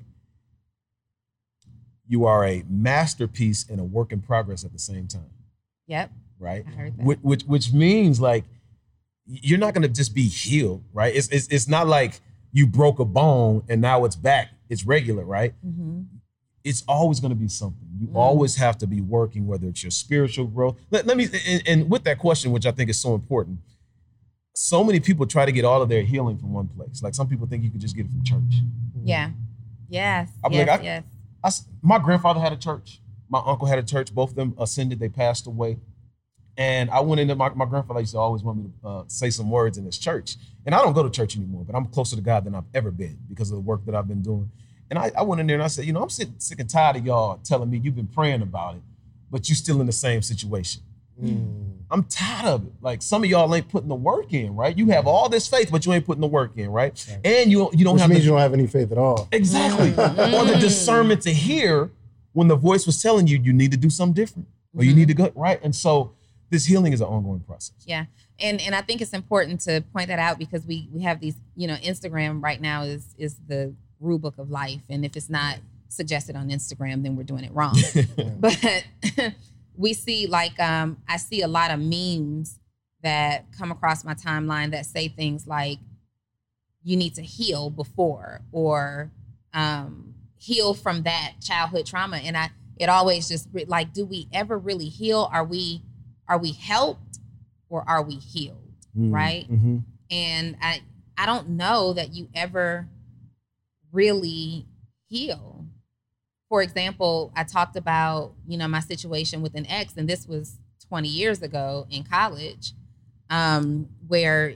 "You are a masterpiece and a work in progress at the same time."
Yep.
Right.
I heard that.
Which, which which means like you're not gonna just be healed, right? It's it's it's not like you broke a bone and now it's back. It's regular, right?
Mm-hmm.
It's always gonna be something. You
Mm.
always have to be working, whether it's your spiritual growth. Let, let me and, and with that question, which I think is so important. So many people try to get all of their healing from one place. Like some people think you could just get it from church.
Yeah. Yes.
I'm
yes.
like, I-
yes.
I s my grandfather had a church. My uncle had a church. Both of them ascended. They passed away. And I went into my, my grandfather used to always want me to uh, say some words in his church. And I don't go to church anymore, but I'm closer to God than I've ever been because of the work that I've been doing. And I, I went in there and I said, you know, I'm sick, sick and tired of y'all telling me you've been praying about it, but you still in the same situation.
Mm.
I'm tired of it. Like some of y'all ain't putting the work in, right? You have all this faith, but you ain't putting the work in, right? And you you don't
Which
have
means
the,
you don't have any faith at all.
exactly or the discernment to hear when the voice was telling you you need to do something different or you
Mhm.
need to go right. And so this healing is an ongoing process.
Yeah. And and I think it's important to point that out because we we have these, you know, Instagram right now is is the rule book of life. And if it's not suggested on Instagram, then we're doing it wrong. But we see like um I see a lot of memes that come across my timeline that say things like you need to heal before or um heal from that childhood trauma. And I it always just like, do we ever really heal? Are we Are we helped or are we healed, right?
Mm-hmm.
And I I don't know that you ever really heal. For example, I talked about, you know, my situation with an ex, and this was twenty years ago in college, um, where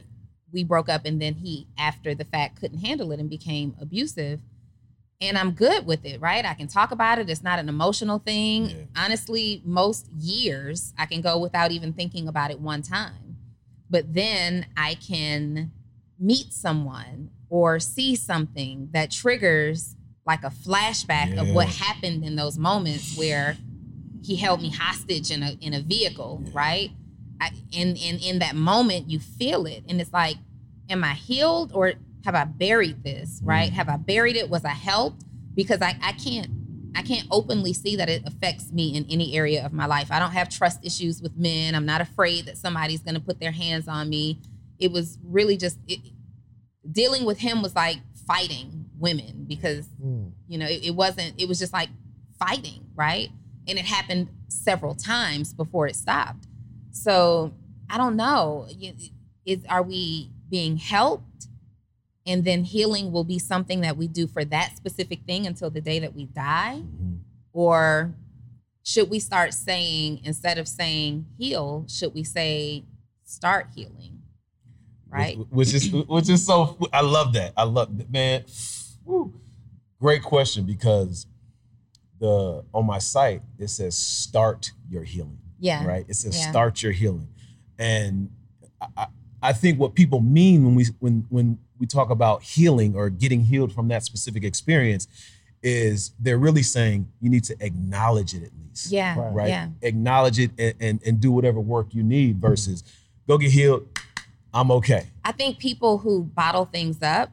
we broke up, and then he, after the fact, couldn't handle it and became abusive. And I'm good with it, right? I can talk about it. It's not an emotional thing.
Yeah.
Honestly, most years I can go without even thinking about it one time. But then I can meet someone or see something that triggers like a flashback
Yeah.
of what happened in those moments where he held me hostage in a in a vehicle,
Yeah.
right? I, and, and in that moment, you feel it. And it's like, am I healed or have I buried this, right? Have I buried it? Was I helped? Because I, I can't I can't openly see that it affects me in any area of my life. I don't have trust issues with men. I'm not afraid that somebody's going to put their hands on me. It was really just, it, dealing with him was like fighting women because,
Mm.
you know, it, it wasn't, it was just like fighting, right? And it happened several times before it stopped. So I don't know. Is are we being helped? And then healing will be something that we do for that specific thing until the day that we die?
Mm-hmm.
Or should we start saying, instead of saying heal, should we say start healing? Right?
Which, which is which is so. I love that. I love that, man. Woo. Great question, because the on my site it says start your healing.
Yeah.
Right. It says
Yeah.
start your healing, and I, I, I think what people mean when we when when we talk about healing or getting healed from that specific experience is they're really saying you need to acknowledge it at least.
Yeah.
Right.
Right.
Yeah.
Acknowledge it and, and and do whatever work you need versus go get healed. I'm okay.
I think people who bottle things up,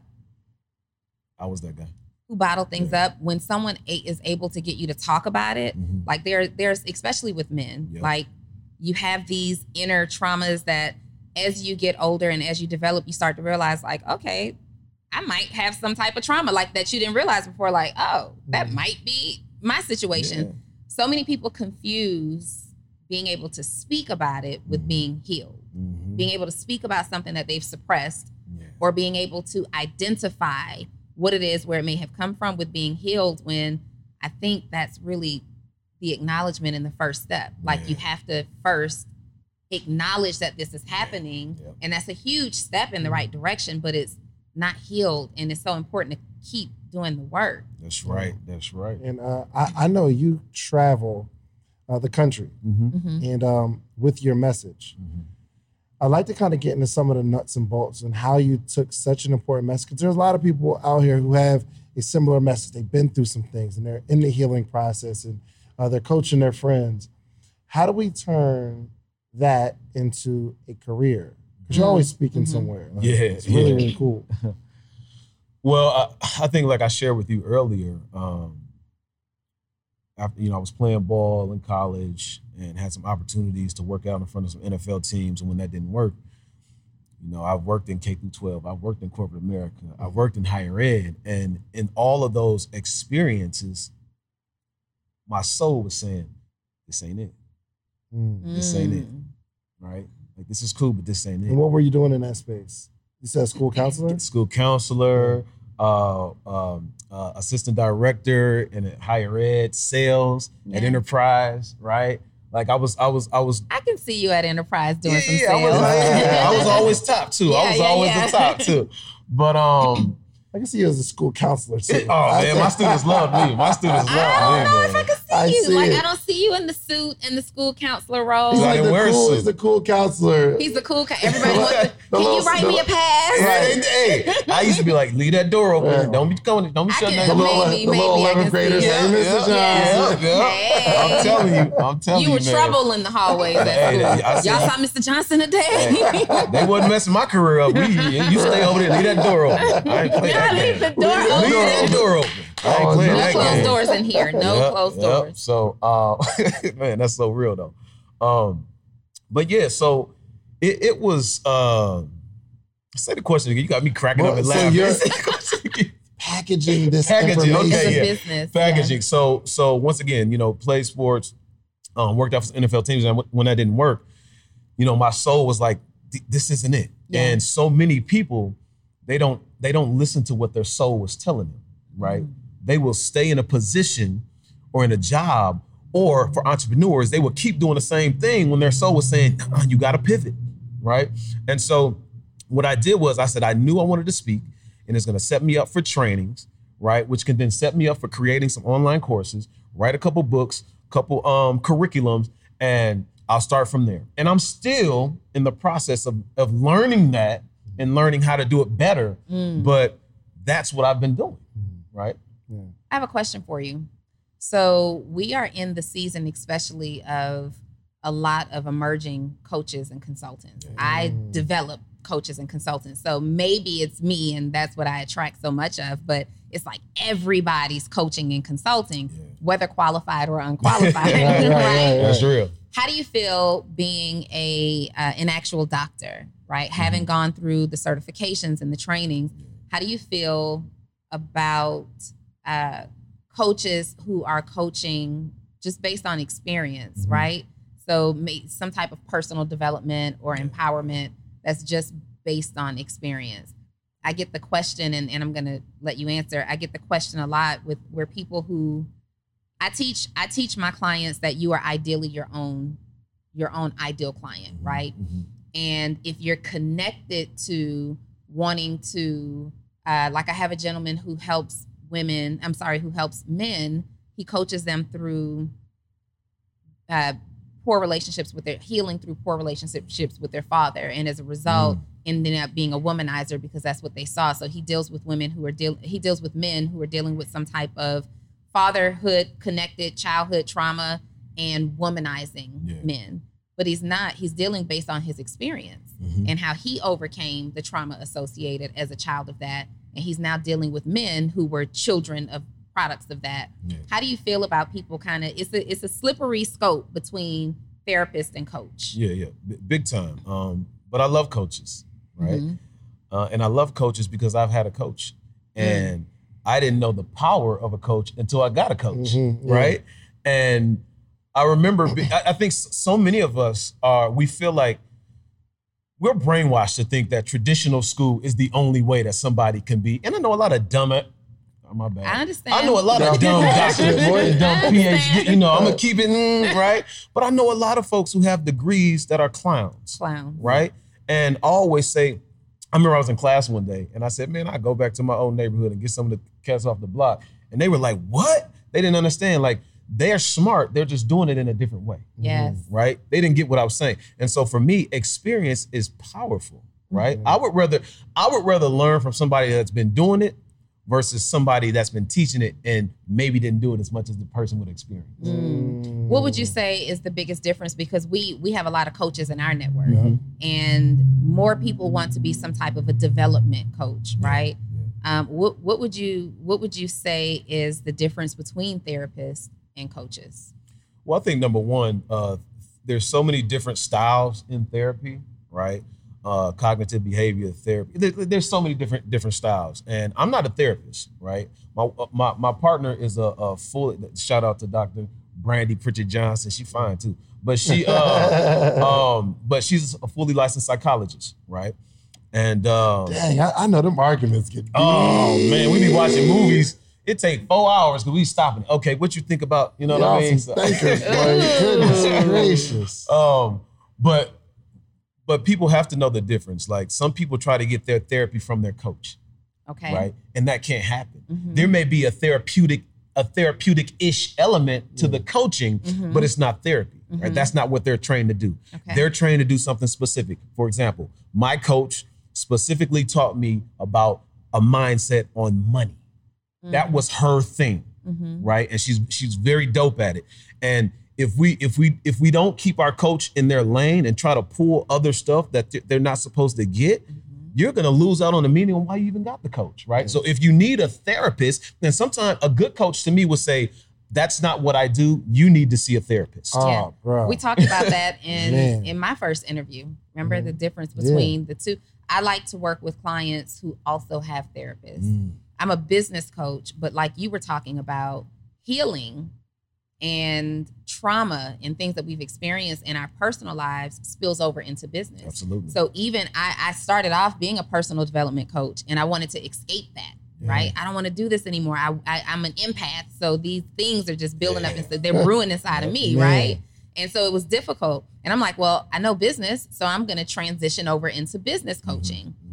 I was that guy.
who bottle things
Yeah.
up, when someone a- is able to get you to talk about it,
Mhm.
like there, there's, especially with men,
Yeah.
like you have these inner traumas that as you get older and as you develop, you start to realize like, okay, I might have some type of trauma like that you didn't realize before. Like, oh, that
Mm-hmm.
might be my situation.
Yeah.
So many people confuse being able to speak about it with
Mhm.
being healed,
Mhm.
being able to speak about something that they've suppressed,
Yeah.
or being able to identify what it is where it may have come from with being healed, when I think that's really the acknowledgement in the first step. Like
Yeah.
you have to first acknowledge that this is happening,
Yeah.
and that's a huge step in the right direction, but it's not healed, and it's so important to keep doing the work.
That's right. That's right.
And uh, I, I know you travel uh, the country
Mm-hmm.
Mhm.
and um, with your message.
Mm-hmm.
I'd like to kind of get into some of the nuts and bolts and how you took such an important message. Because there's a lot of people out here who have a similar message. They've been through some things and they're in the healing process and uh, they're coaching their friends. How do we turn that into a career? Because you're always speaking
Mhm.
somewhere. Like,
Yeah,
it's really,
yeah.
really cool.
Well, I, I think like I shared with you earlier, um, after, you know, I was playing ball in college and had some opportunities to work out in front of some N F L teams. And when that didn't work, you know, I've worked in K through twelve. I've worked in corporate America. I've worked in higher ed. And in all of those experiences, my soul was saying, this ain't it,
Mm.
This ain't it.
Mm.
right? Like, this is cool, but this ain't it.
And what were you doing in that space? You said school counselor?
School counselor, uh, um, uh, assistant director in higher ed, sales at
Yeah.
Enterprise, right? Like I was, I was, I was.
I can see you at Enterprise doing some
yeah,
sales.
I was, yeah, I was always top two. I
Yeah,
was
yeah,
always
yeah.
the top two. But um,
I can see you as a school counselor too.
it- oh man, my students love me. My students love
I don't
me,
know
man.
if I could see
I
you.
see
like
it.
I don't see you in the suit in the school counselor role.
He's
I
like
didn't
the
wear a
cool,
suit.
he's the cool counselor.
He's the cool. Ca- Everybody wants to,
The
can
little-
you write
the-
me a pass?
Right, hey, I used to be like, leave that door open.
Yeah.
Don't be going. Don't be
I
shutting
can-
that
the
door.
little,
maybe,
the little
maybe I
eleventh
can see
graders.
it.
Hey, Mister
Yeah,
Johnson.
yeah, yeah.
Hey.
I'm telling you. I'm telling you,
You were
man.
trouble in the hallways at
Hey,
school.
I said-
Y'all saw Mister Johnson today?
Hey, they wasn't messing my career up. We, you stay over there, leave that door open. I ain't playing
Y'all
that
leave
game.
the door
Leave the
open.
Leave that door open. I ain't
Oh,
playing
no
No
that
closed
game.
doors in here. No
Yep,
closed
yep.
doors.
So, uh, man, that's so real though. Um, but yeah, so it, it was. Uh, say the question again. You got me cracking
Well,
up and
so
laughing.
you're-
Say the question again.
Packaging this
Packaging,
information.
It's
okay,
a
yeah.
business.
Packaging. So, so once again, you know, play sports, um, worked out for N F L teams, and when that didn't work, you know, my soul was like, this isn't it.
Yeah.
And so many people, they don't, they don't listen to what their soul was telling them, right?
Mm.
They will stay in a position or in a job, or for entrepreneurs, they will keep doing the same thing when their soul was saying, uh, you got to pivot, right? And so what I did was I said, I knew I wanted to speak, and it's going to set me up for trainings, right? Which can then set me up for creating some online courses, write a couple books, couple um, curriculums, and I'll start from there. And I'm still in the process of, of learning that and learning how to do it better. Mm. But that's what I've been doing, right?
Yeah. I have a question for you. So we are in the season, especially of a lot of emerging coaches and consultants. Mm. I develop coaches and consultants. So maybe it's me and that's what I attract so much of, but it's like everybody's coaching and consulting, yeah. whether qualified or unqualified. right, right, right, right?
That's real.
How do you feel being a uh, an actual doctor, right? Mm-hmm. Having gone through the certifications and the trainings, how do you feel about uh, coaches who are coaching just based on experience, mm-hmm. right? So some type of personal development or empowerment that's just based on experience. I get the question, and, and I'm gonna let you answer. I get the question a lot with where people who I teach, I teach my clients that you are ideally your own, your own ideal client, right? Mm-hmm. And if you're connected to wanting to, uh, like I have a gentleman who helps women, I'm sorry, who helps men, he coaches them through uh, poor relationships with their, healing through poor relationships with their father. And as a result, mm. ending up being a womanizer because that's what they saw. So he deals with women who are, deal, he deals with men who are dealing with some type of fatherhood connected childhood trauma and womanizing yeah. men. But he's not, he's dealing based on his experience mm-hmm. and how he overcame the trauma associated as a child of that. And he's now dealing with men who were children of products of that. Yeah. How do you feel about people kind of, it's a, it's a slippery scope between therapist and coach?
Yeah, yeah, B- big time. Um, but I love coaches, right? Mm-hmm. Uh, and I love coaches because I've had a coach. And mm. I didn't know the power of a coach until I got a coach, mm-hmm, yeah. right? And I remember, I think so many of us are, we feel like we're brainwashed to think that traditional school is the only way that somebody can be. And I know a lot of dumb, oh my bad.
I understand.
I know a lot of dumb doctors, dumb P H D, you know, I'm gonna keep it, mm, right? But I know a lot of folks who have degrees that are clowns.
Clowns.
Right? And I always say, I remember I was in class one day and I said, man, I go back to my old neighborhood and get some of the cats off the block. And they were like, what? They didn't understand. Like, they're smart. They're just doing it in a different way.
Yes.
Right? They didn't get what I was saying. And so for me, experience is powerful, right? Mm-hmm. I would rather, I would rather learn from somebody that's been doing it versus somebody that's been teaching it and maybe didn't do it as much as the person with experience.
Mm. What would you say is the biggest difference? Because we we have a lot of coaches in our network mm-hmm. and more people want to be some type of a development coach, yeah. right? Yeah. Um, what what would you what would you say is the difference between therapists and coaches?
Well, I think number one, uh, there's so many different styles in therapy, right? Uh, cognitive behavior therapy. There, there's so many different different styles, and I'm not a therapist, right? My my my partner is a, a full. Shout out to Doctor Brandy Pritchard Johnson. She fine too, but she uh, um, but she's a fully licensed psychologist, right? And um,
dang, I, I know them arguments get deep.
Oh man, we be watching movies. It take four hours because we stopping. Okay, what you think about? You know
Y'all
what I mean?
Some thinkers, boy. Goodness gracious.
Um, but. But people have to know the difference. Like some people try to get their therapy from their coach.
Okay.
Right? And that can't happen.
Mm-hmm.
There may be a therapeutic, a therapeutic-ish element to mm-hmm. the coaching, mm-hmm. but it's not therapy. Mm-hmm. Right? That's not what they're trained to do.
Okay.
They're trained to do something specific. For example, my coach specifically taught me about a mindset on money. Mm-hmm. That was her thing. Mm-hmm. Right? And she's she's very dope at it. And If we if we if we don't keep our coach in their lane and try to pull other stuff that they're not supposed to get, mm-hmm. you're gonna lose out on the meaning of why you even got the coach, right? Mm-hmm. So if you need a therapist, then sometimes a good coach to me would say, "That's not what I do. You need to see a therapist."
Oh,
yeah.
bro.
We talked about that in in my first interview. Remember mm-hmm. the difference between yeah. the two? I like to work with clients who also have therapists. Mm. I'm a business coach, but like you were talking about, healing and trauma and things that we've experienced in our personal lives spills over into business.
Absolutely.
So even I, I started off being a personal development coach and I wanted to escape that, yeah. right? I don't want to do this anymore. I, I, I'm an empath. So these things are just building yeah. up and so they're brewing inside of me,
Man.
right? And so it was difficult. And I'm like, well, I know business, so I'm going to transition over into business coaching. Mm-hmm.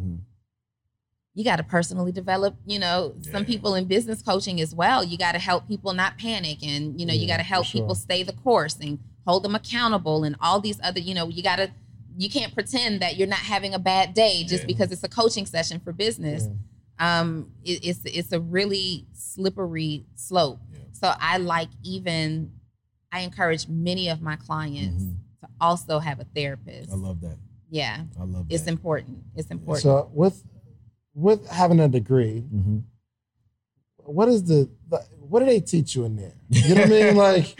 you got to personally develop, you know, yeah. some people in business coaching as well. You got to help people not panic, and, you know, yeah, you got to help sure. people stay the course and hold them accountable, and all these other, you know, you got to, you can't pretend that you're not having a bad day just yeah. because it's a coaching session for business. Yeah. Um, it, it's, it's a really slippery slope. Yeah. So I like even, I encourage many of my clients mm-hmm. to also have a therapist.
I love that.
Yeah.
I love that.
It's important. It's important.
So with, with having a degree, mm-hmm. what is the, the, what do they teach you in there? You know what I mean? Like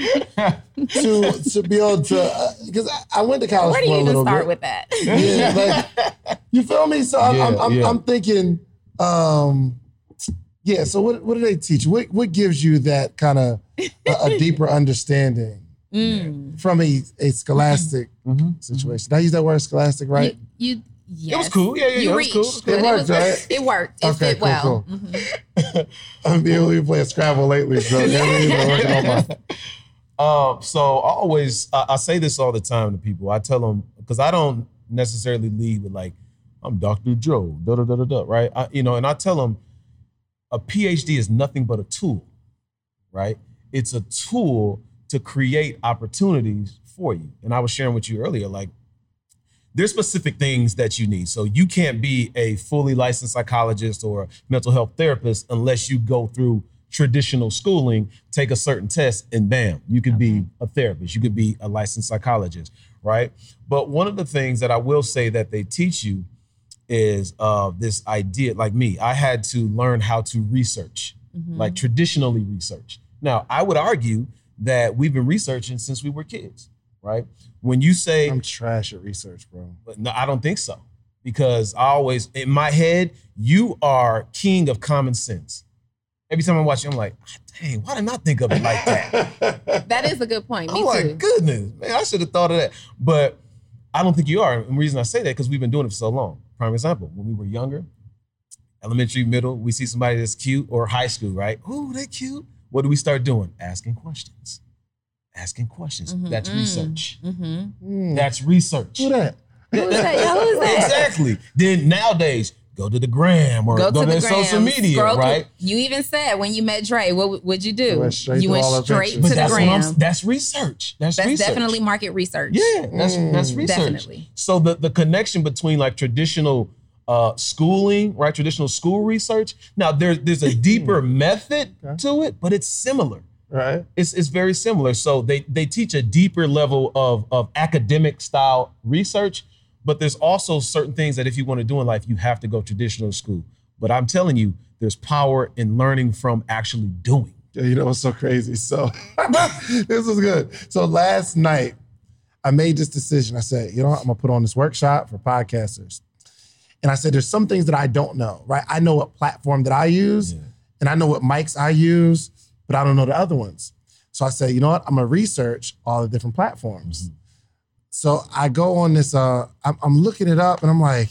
to to be able to, because uh, I, I went to college
Where do
for
you
a little
even start
bit.
with that?
Yeah, like, you feel me? So I'm,
yeah,
I'm, I'm,
yeah.
I'm thinking, um, yeah. So what what do they teach? What what gives you that kind of a, a deeper understanding mm. from a a scholastic mm-hmm. situation? Did I use that word scholastic right?
You. you Yes.
It was cool. Yeah, yeah,
you
yeah.
reached.
It was cool.
It, it worked, right?
It worked. It
okay,
fit
cool,
well.
Cool.
Mm-hmm.
I'm being able to play Scrabble lately, so yeah.
Um, so I always, I, I say this all the time to people. I tell them, because I don't necessarily lead with like, I'm Doctor Joe, da da da da da, right? I, you know, and I tell them, a P H D is nothing but a tool, right? It's a tool to create opportunities for you. And I was sharing with you earlier, like, there's specific things that you need. So you can't be a fully licensed psychologist or mental health therapist unless you go through traditional schooling, take a certain test, and bam, you could okay. be a therapist. You could be a licensed psychologist, right? But one of the things that I will say that they teach you is uh, this idea, like me, I had to learn how to research, mm-hmm. like traditionally research. Now, I would argue that we've been researching since we were kids, right? When you say-
I'm trash at research, bro.
But no, I don't think so. Because I always, in my head, you are king of common sense. Every time I watch you, I'm like, dang, why did I not think of it like that?
That is a good point. Me
I'm
too.
like, goodness, man, I should have thought of that. But I don't think you are. And the reason I say that, because we've been doing it for so long. Prime example, when we were younger, elementary, middle, we see somebody that's cute, or high school, right? Ooh, they cute. What do we start doing? Asking questions. Asking questions. Mm-hmm, That's mm, research. Mm-hmm. That's research.
Who that?
Who is that? Yo, who is that?
Exactly. Then nowadays, go to the gram or go, go to, to social media, Scroll right?
Through. You even said when you met Dre, what would you do?
Went straight
you went straight to
but
the
that's
gram.
What I'm, that's research. That's,
that's
research.
definitely market research.
Yeah, that's mm, that's research.
Definitely.
So the, the connection between like traditional uh, schooling, right? Traditional school research. Now there's there's a deeper method okay. to it, but it's similar.
Right.
It's it's very similar. So they they teach a deeper level of, of academic style research, but there's also certain things that if you want to do in life, you have to go traditional school. But I'm telling you, there's power in learning from actually doing.
Yeah, you know what's so crazy? So this was good. So last night, I made this decision. I said, you know what? I'm gonna put on this workshop for podcasters. And I said, there's some things that I don't know, right? I know what platform that I use, yeah. and I know what mics I use, but I don't know the other ones. So I said, you know what? I'm gonna research all the different platforms. Mm-hmm. So I go on this, uh, I'm, I'm looking it up and I'm like,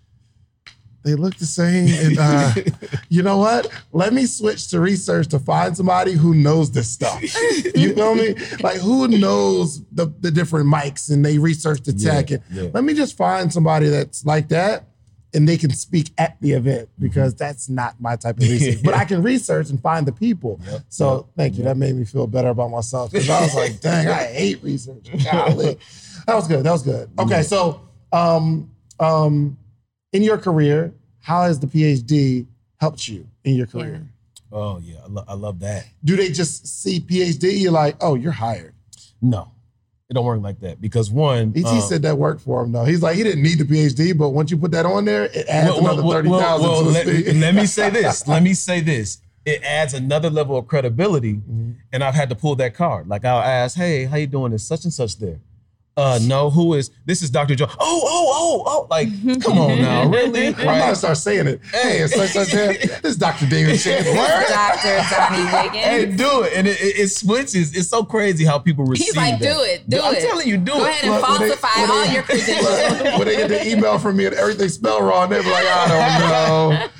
they look the same. And uh, you know what? Let me switch to research to find somebody who knows this stuff. You feel me? Like who knows the, the different mics and they research the tech. Yeah, and yeah. Let me just find somebody that's like that and they can speak at the event because mm-hmm. that's not my type of research. But I can research and find the people. Yep. So yep. thank you. Yep. That made me feel better about myself because I was like, dang, I hate research. Golly. That was good. That was good. Okay, yeah. so um, um, in your career, how has the P H D helped you in your career?
Yeah. Oh, yeah. I, lo- I love that.
Do they just see P H D, you're like, oh, you're hired?
No. It don't work like that because one...
E T um, said that worked for him, though. He's like, he didn't need the P H D, but once you put that on there, it adds well, another thirty thousand well, well,
to the let, let me say this. Let me say this. It adds another level of credibility, mm-hmm. and I've had to pull that card. Like, I'll ask, hey, how you doing? Is such and such there? Uh, no, who is, this is Doctor Joe. Oh, oh, oh, oh, like, come on now, really?
Right? I'm gonna start saying it. Hey, it's such such there. This is Doctor David Shand.
Doctor Donnie Wiggins.
Hey, do it. And it, it, it switches. It's so crazy how people receive
He's like,
that.
do it, do
I'm
it.
I'm telling you, do
Go
it.
Go ahead and Look, falsify they, all they, your credentials.
When they get the email from me and everything spelled wrong, they be like, I don't know.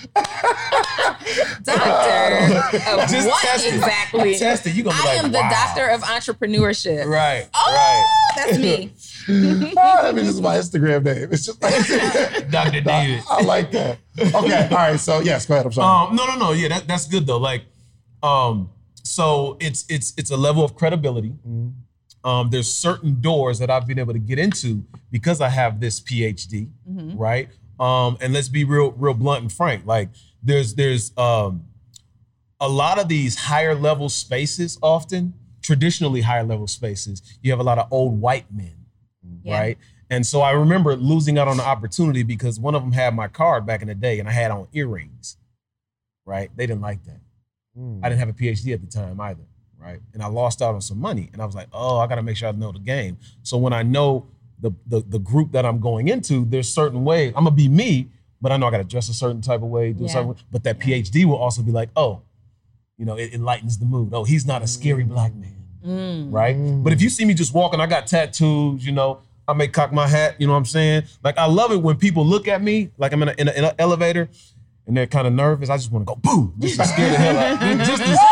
Doctor of
Just
what
test
exactly?
Test it. You gonna be
I
like,
am the
wow.
doctor of entrepreneurship.
Right,
oh,
right.
That's me.
I mean, this is my Instagram name. It's just like
Doctor David.
I, I like that. Okay, all right. So yes, go ahead. I'm sorry.
Um, no, no, no. Yeah, that, that's good though. Like, um, so it's it's it's a level of credibility. Mm-hmm. Um, there's certain doors that I've been able to get into because I have this P H D, mm-hmm. right? Um, and let's be real, real blunt and frank. Like, there's there's um, a lot of these higher level spaces. Often, traditionally higher level spaces, you have a lot of old white men. Yeah. Right. And so I remember losing out on the opportunity because one of them had my card back in the day and I had on earrings. Right. They didn't like that. Mm. I didn't have a P H D at the time either. Right. And I lost out on some money. And I was like, oh, I got to make sure I know the game. So when I know the, the the group that I'm going into, there's certain ways. I'm going to be me, but I know I got to dress a certain type of way, do yeah. something. But that P H D will also be like, oh, you know, it, it lightens the mood. Oh, he's not a scary black man. Mm. Right. Mm. But if you see me just walking, I got tattoos, you know, I may cock my hat, you know what I'm saying? Like, I love it when people look at me, like I'm in, a, in, a, in an elevator, and they're kind of nervous. I just want to go, boom, just to scare the hell out of them. Just to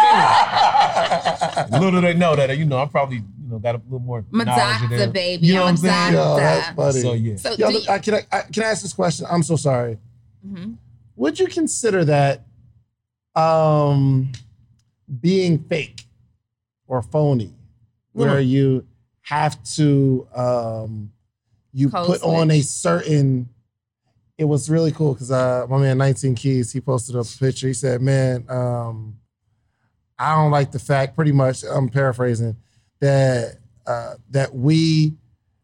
scare them. Little do they know that, you know, I'm probably, you know, got a little more knowledge
the baby.
You know what I'm saying?
Yo, that's funny.
So, yeah.
So,
Yo,
you,
I, can, I, I, can I ask this question? I'm so sorry. Mm-hmm. Would you consider that um, being fake or phony, where mm-hmm. you have to, um, you Code put switch. on a certain, it was really cool because uh, my man nineteen Keys, he posted a picture. He said, man, um, I don't like the fact, pretty much, I'm paraphrasing, that uh, that we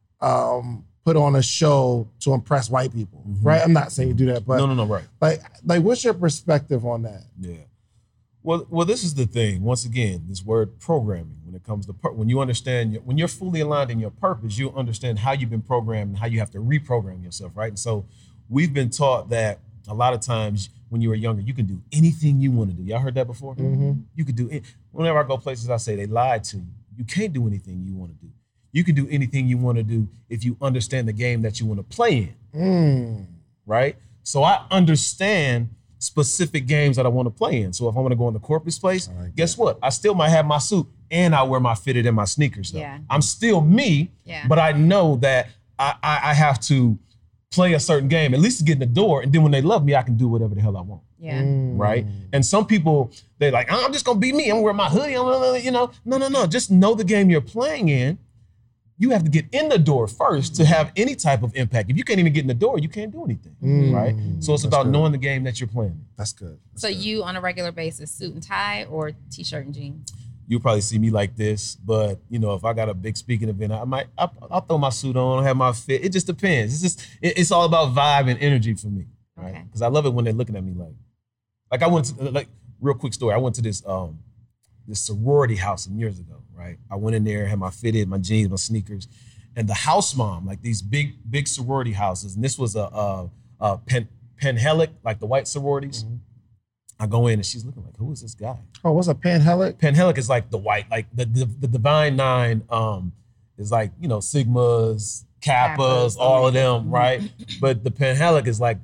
um, put on a show to impress white people, mm-hmm. right? I'm not saying you do that, but
no, no, no, right.
Like, like, what's your perspective on that?
Yeah. Well, well, this is the thing. Once again, this word programming. When it comes to pur- when you understand, your, when you're fully aligned in your purpose, you understand how you've been programmed and how you have to reprogram yourself, right? And so, we've been taught that a lot of times when you were younger, you can do anything you want to do. Y'all heard that before? Mm-hmm. You could do it. Whenever I go places, I say they lied to you. You can't do anything you want to do. You can do anything you want to do if you understand the game that you want to play in, mm. right? So I understand specific games that I want to play in. So if I want to go in the corporate space, like guess that. what? I still might have my suit and I wear my fitted and my sneakers. Though. Yeah. I'm still me, yeah. but I know that I, I, I have to play a certain game, at least to get in the door. And then when they love me, I can do whatever the hell I want.
Yeah.
Mm. Right? And some people, they like, I'm just going to be me. I'm going to wear my hoodie. I'm gonna, you know, no, no, no. Just know the game you're playing in. You have to get in the door first to have any type of impact. If you can't even get in the door, you can't do anything, mm. right? So it's That's about good. knowing the game that you're playing.
That's good. That's
so
good.
You, on a regular basis, suit and tie or t-shirt and jeans?
You'll probably see me like this, but you know, if I got a big speaking event, I might, I, I'll throw my suit on, have my fit. It just depends. It's just, it, it's all about vibe and energy for me, right? Because okay. I love it when they're looking at me like, like I went to, like, real quick story. I went to this, um, this sorority house some years ago, right? I went in there, had my fitted, my jeans, my sneakers. And the house mom, like these big, big sorority houses, and this was a, a, a Pen, Penhelic, like the white sororities. Mm-hmm. I go in and she's looking like, who is this guy?
Oh, what's a Penhelic?
Penhelic is like the white, like the the, the Divine Nine um, is like, you know, Sigmas, Kappas, Kappas. all of them, right? But the Penhelic is like,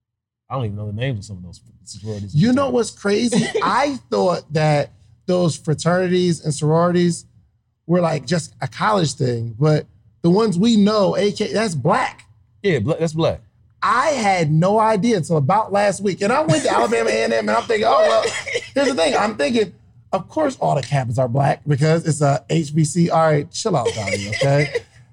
I don't even know the names of some of those sororities.
You know what's crazy? I thought that those fraternities and sororities were like just a college thing, but the ones we know, A K, that's black.
Yeah, that's black.
I had no idea until about last week. And I went to Alabama A and M and I'm thinking, oh, well, here's the thing. I'm thinking, of course all the Kappas are black because it's a H B C. All right, chill out, Donnie, okay?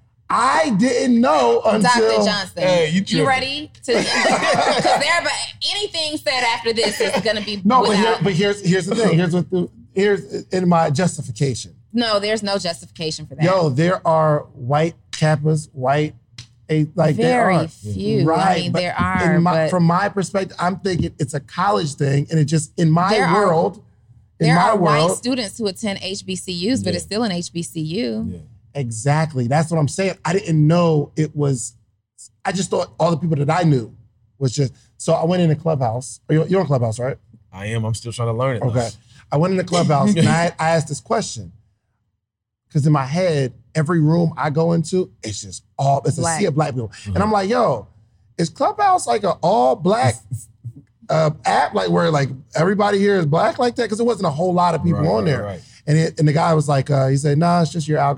I didn't know until...
Doctor Johnson,
hey, you,
you ready? to? Because there, but anything said after this is going to be
No,
without...
but, here, but here's, here's the thing. Here's what the, here's in my justification.
No, there's no justification for that.
Yo, there are white Kappas, white, a, like
Very
there are.
few.
Right,
I mean, there are.
My,
but
from my perspective, I'm thinking it's a college thing, and it just in my
there
world,
are,
in
there
my
are
world,
white students who attend H B C Us, yeah. but it's still an H B C U.
Yeah.
Exactly. That's what I'm saying. I didn't know it was. I just thought all the people that I knew was just. So I went in the clubhouse. You're, you're in clubhouse, right?
I am. I'm still trying to learn it.
Okay. Though. I went in the clubhouse and I, I asked this question. Because in my head, every room I go into, it's just all, it's black. a sea of black people. Mm-hmm. And I'm like, yo, is Clubhouse like an all black uh, app? Like where like everybody here is black like that? Because there wasn't a whole lot of people
right,
on there.
Right, right.
And it, and the guy was like, uh, he said, nah, it's just your algorithm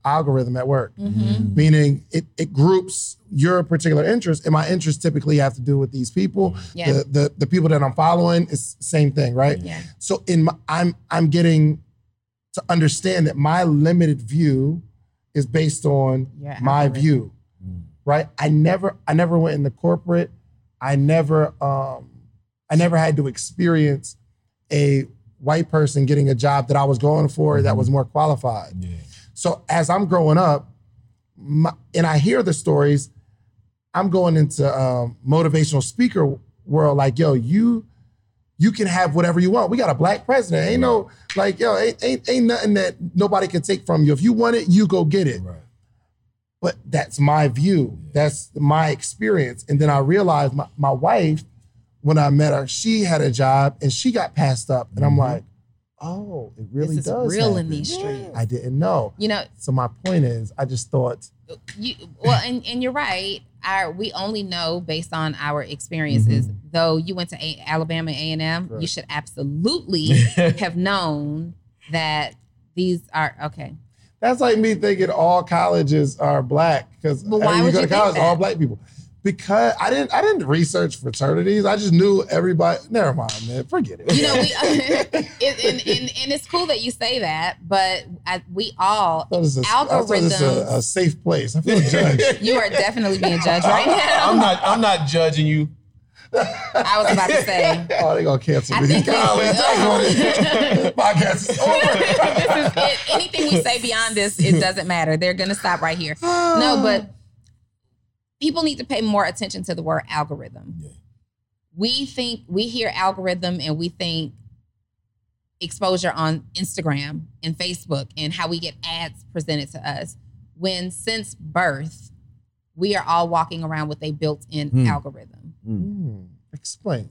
algorithm at work,
Mm-hmm.
meaning it, it groups your particular interests, and my interests typically have to do with these people.
Yeah.
The, the the people that I'm following is the same thing, right?
Yeah.
So in my, I'm I'm getting to understand that my limited view is based on
Your
my
algorithm.
view, right? I never I never went into corporate. I never um I never had to experience a white person getting a job that I was going for that was more qualified.
Yeah.
So as I'm growing up, my, and I hear the stories, I'm going into um, motivational speaker world. Like, yo, you you can have whatever you want. We got a black president. Ain't no like, yo, ain't ain't, ain't nothing that nobody can take from you. If you want it, you go get it.
Right.
But that's my view. That's my experience. And then I realized my, my wife, when I met her, she had a job and she got passed up. And I'm like, oh, it really
This is
does
real in
happen.
these streets.
I didn't know.
You know,
So my point is, I just thought,
you well, and, and you're right. Our we only know based on our experiences. Though you went to a- Alabama A and M, you should absolutely have known that these are okay.
that's like me thinking all colleges are black because
But why
you
would
go
you
to
think
college,
that?
all black people. Because I didn't, I didn't research fraternities. I just knew everybody. Never mind, man. Forget it.
You know, we it, and, and, and it's cool that you say that, but I, we all
I thought this is- I thought this is
algorithms.
a, a safe place. I feel judged.
You are definitely being judged right now.
I'm not. I'm not judging you.
I was about to say.
Oh, they gonna cancel
I
me.
think
Golly,
we-
dang on it. Podcast is over.
This is it. Anything we say beyond this, it doesn't matter. They're gonna stop right here. No, but people need to pay more attention to the word algorithm.
Yeah.
We think we hear algorithm and we think exposure on Instagram and Facebook and how we get ads presented to us. When since birth, we are all walking around with a built-in
Hmm.
algorithm.
Hmm, explain.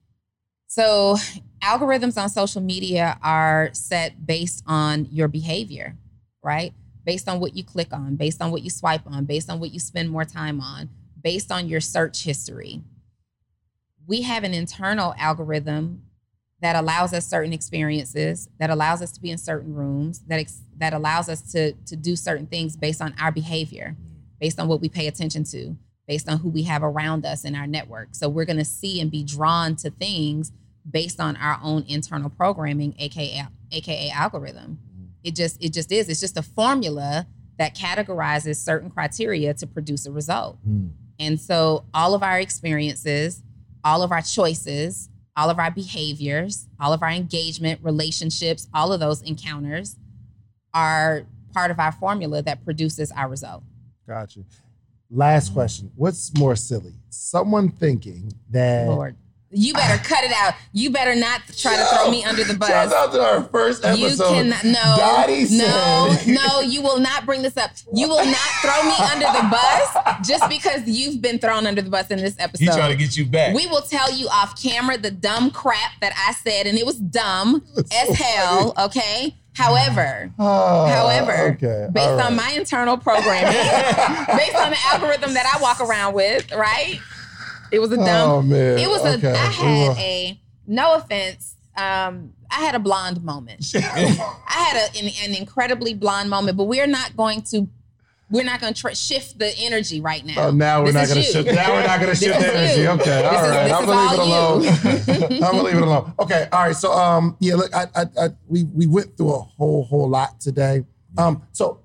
So algorithms on social media are set based on your behavior, right? Based on what you click on, based on what you swipe on, based on what you spend more time on, based on your search history. We have an internal algorithm that allows us certain experiences, that allows us to be in certain rooms, that ex- that allows us to, to do certain things based on our behavior, based on what we pay attention to, based on who we have around us in our network. So we're gonna see and be drawn to things based on our own internal programming, aka aka algorithm. It just it just is. It's just a formula that categorizes certain criteria to produce a result.
Mm.
And so all of our experiences, all of our choices, all of our behaviors, all of our engagement, relationships, all of those encounters are part of our formula that produces our result.
Got you. Last question. What's more silly? Someone thinking that.
Lord, you better cut it out. You better not try to throw me under the bus.
Shout out to our first
You
episode.
cannot, no,
Dottie
no,
said-
no, you will not bring this up. You will not throw me under the bus just because you've been thrown under the bus in this episode.
He trying to get you back.
We will tell you off camera the dumb crap that I said, and it was dumb as hell, okay? However,
Oh,
however,
okay.
based
all right.
on my internal programming, based on the algorithm that I walk around with, right? It was a dumb,
Oh, man.
it was
Okay.
a, I
We
had
will-
a, no offense, um, I had a blonde moment. I had a, an, an incredibly blonde moment, but we're not going to, we're not going to tr- shift the energy right now.
Oh, now we're
This
not
is
going to
you.
shift. Now we're not going to
This
shift the
is
energy.
you.
Okay,
This
all
is-
right.
this
I'm
is
gonna leave it
all
alone.
you.
I'm gonna leave it alone. Okay, all right. So, um, yeah, look, I, I, I, we we went through a whole whole lot today. Um, so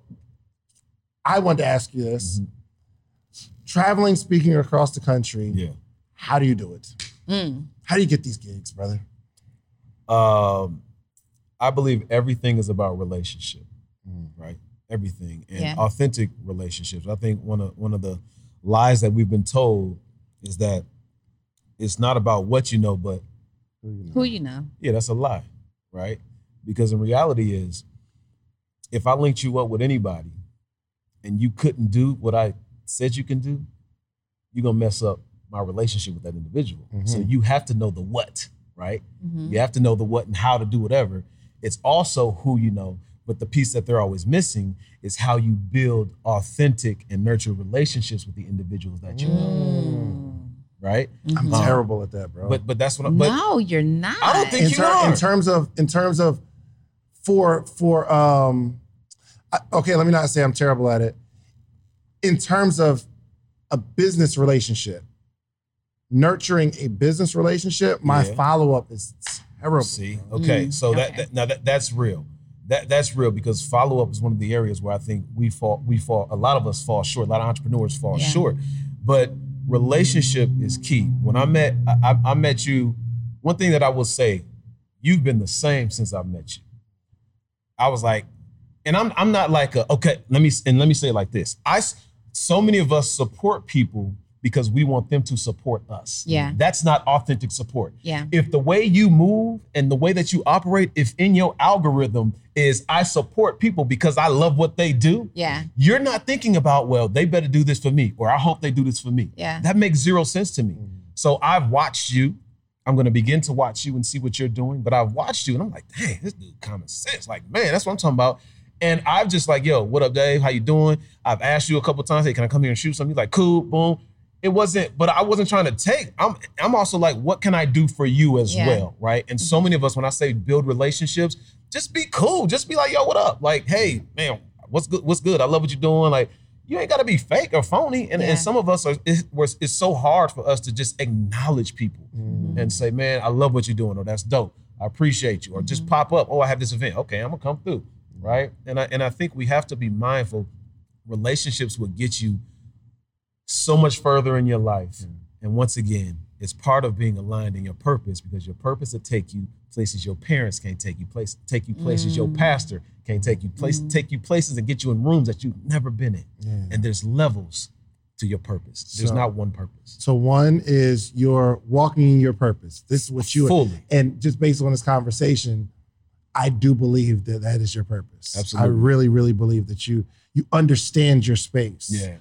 I wanted to ask you this: traveling, speaking across the country.
Yeah.
How do you do it?
Mm.
How do you get these gigs, brother?
Um, I believe everything is about relationship,
Mm.
right? Everything and
Yeah.
authentic relationships. I think one of one of the lies that we've been told is that it's not about what you know, but
Who you know?
yeah, that's a lie, right? Because in reality is, if I linked you up with anybody and you couldn't do what I said you can do, you're gonna mess up my relationship with that individual. So you have to know the what, right?
Mhm.
You have to know the what and how to do whatever. It's also who you know, but the piece that they're always missing is how you build authentic and nurture relationships with the individuals that you know, right?
I'm
Um,
terrible at that, bro.
But but that's what. I, but
No, you're not.
I don't think
in,
you
ter-
are.
in terms of in terms of for for um I, okay, let me not say I'm terrible at it. In terms of a business relationship, nurturing a business relationship, my
Yeah.
follow-up is terrible.
See, okay,
Mm,
so that,
okay.
that now that, that's real. That that's real because follow up is one of the areas where I think we fall. We fall. A lot of us fall short. A lot of entrepreneurs fall
Yeah.
short. But relationship is key. When I met, I, I, I met you. One thing that I will say, you've been the same since I met you. I was like, and I'm I'm not like a okay. Let me and let me say it like this. I so many of us support people because we want them to support us.
Yeah.
That's not authentic support.
Yeah.
If the way you move and the way that you operate, if in your algorithm is I support people because I love what they do,
Yeah.
you're not thinking about, well, they better do this for me, or I hope they do this for me.
Yeah.
That makes zero sense to me. So I've watched you. I'm going to begin to watch you and see what you're doing. But I've watched you and I'm like, dang, this dude common sense. Like, man, that's what I'm talking about. And I've just like, yo, what up, Dave? How you doing? I've asked you a couple times, hey, can I come here and shoot something? You're like, cool, boom. It wasn't, but I wasn't trying to take. I'm I'm also like, what can I do for you as
Yeah.
well, right? And so many of us, when I say build relationships, just be cool. Just be like, yo, what up? Like, hey, man, what's good? What's good? I love what you're doing. Like, you ain't got to be fake or phony. And,
Yeah.
and some of us, are it's, we're- it's so hard for us to just acknowledge people and say, man, I love what you're doing, or that's dope. I appreciate you. Or just pop up, oh, I have this event. Okay, I'm gonna come through, right? And I and I think we have to be mindful. Relationships will get you so much further in your life. And once again, it's part of being aligned in your purpose, because your purpose will take you places your parents can't take you, place take you places your pastor can't take you, place take you places and get you in rooms that you've never been in.
Yeah.
And there's levels to your purpose. There's
So-
not one purpose.
So one is you're walking in your purpose. This is what you
Fully.
And just based on this conversation, I do believe that that is your purpose.
Absolutely.
I really, really believe that you you understand your space.
Yeah.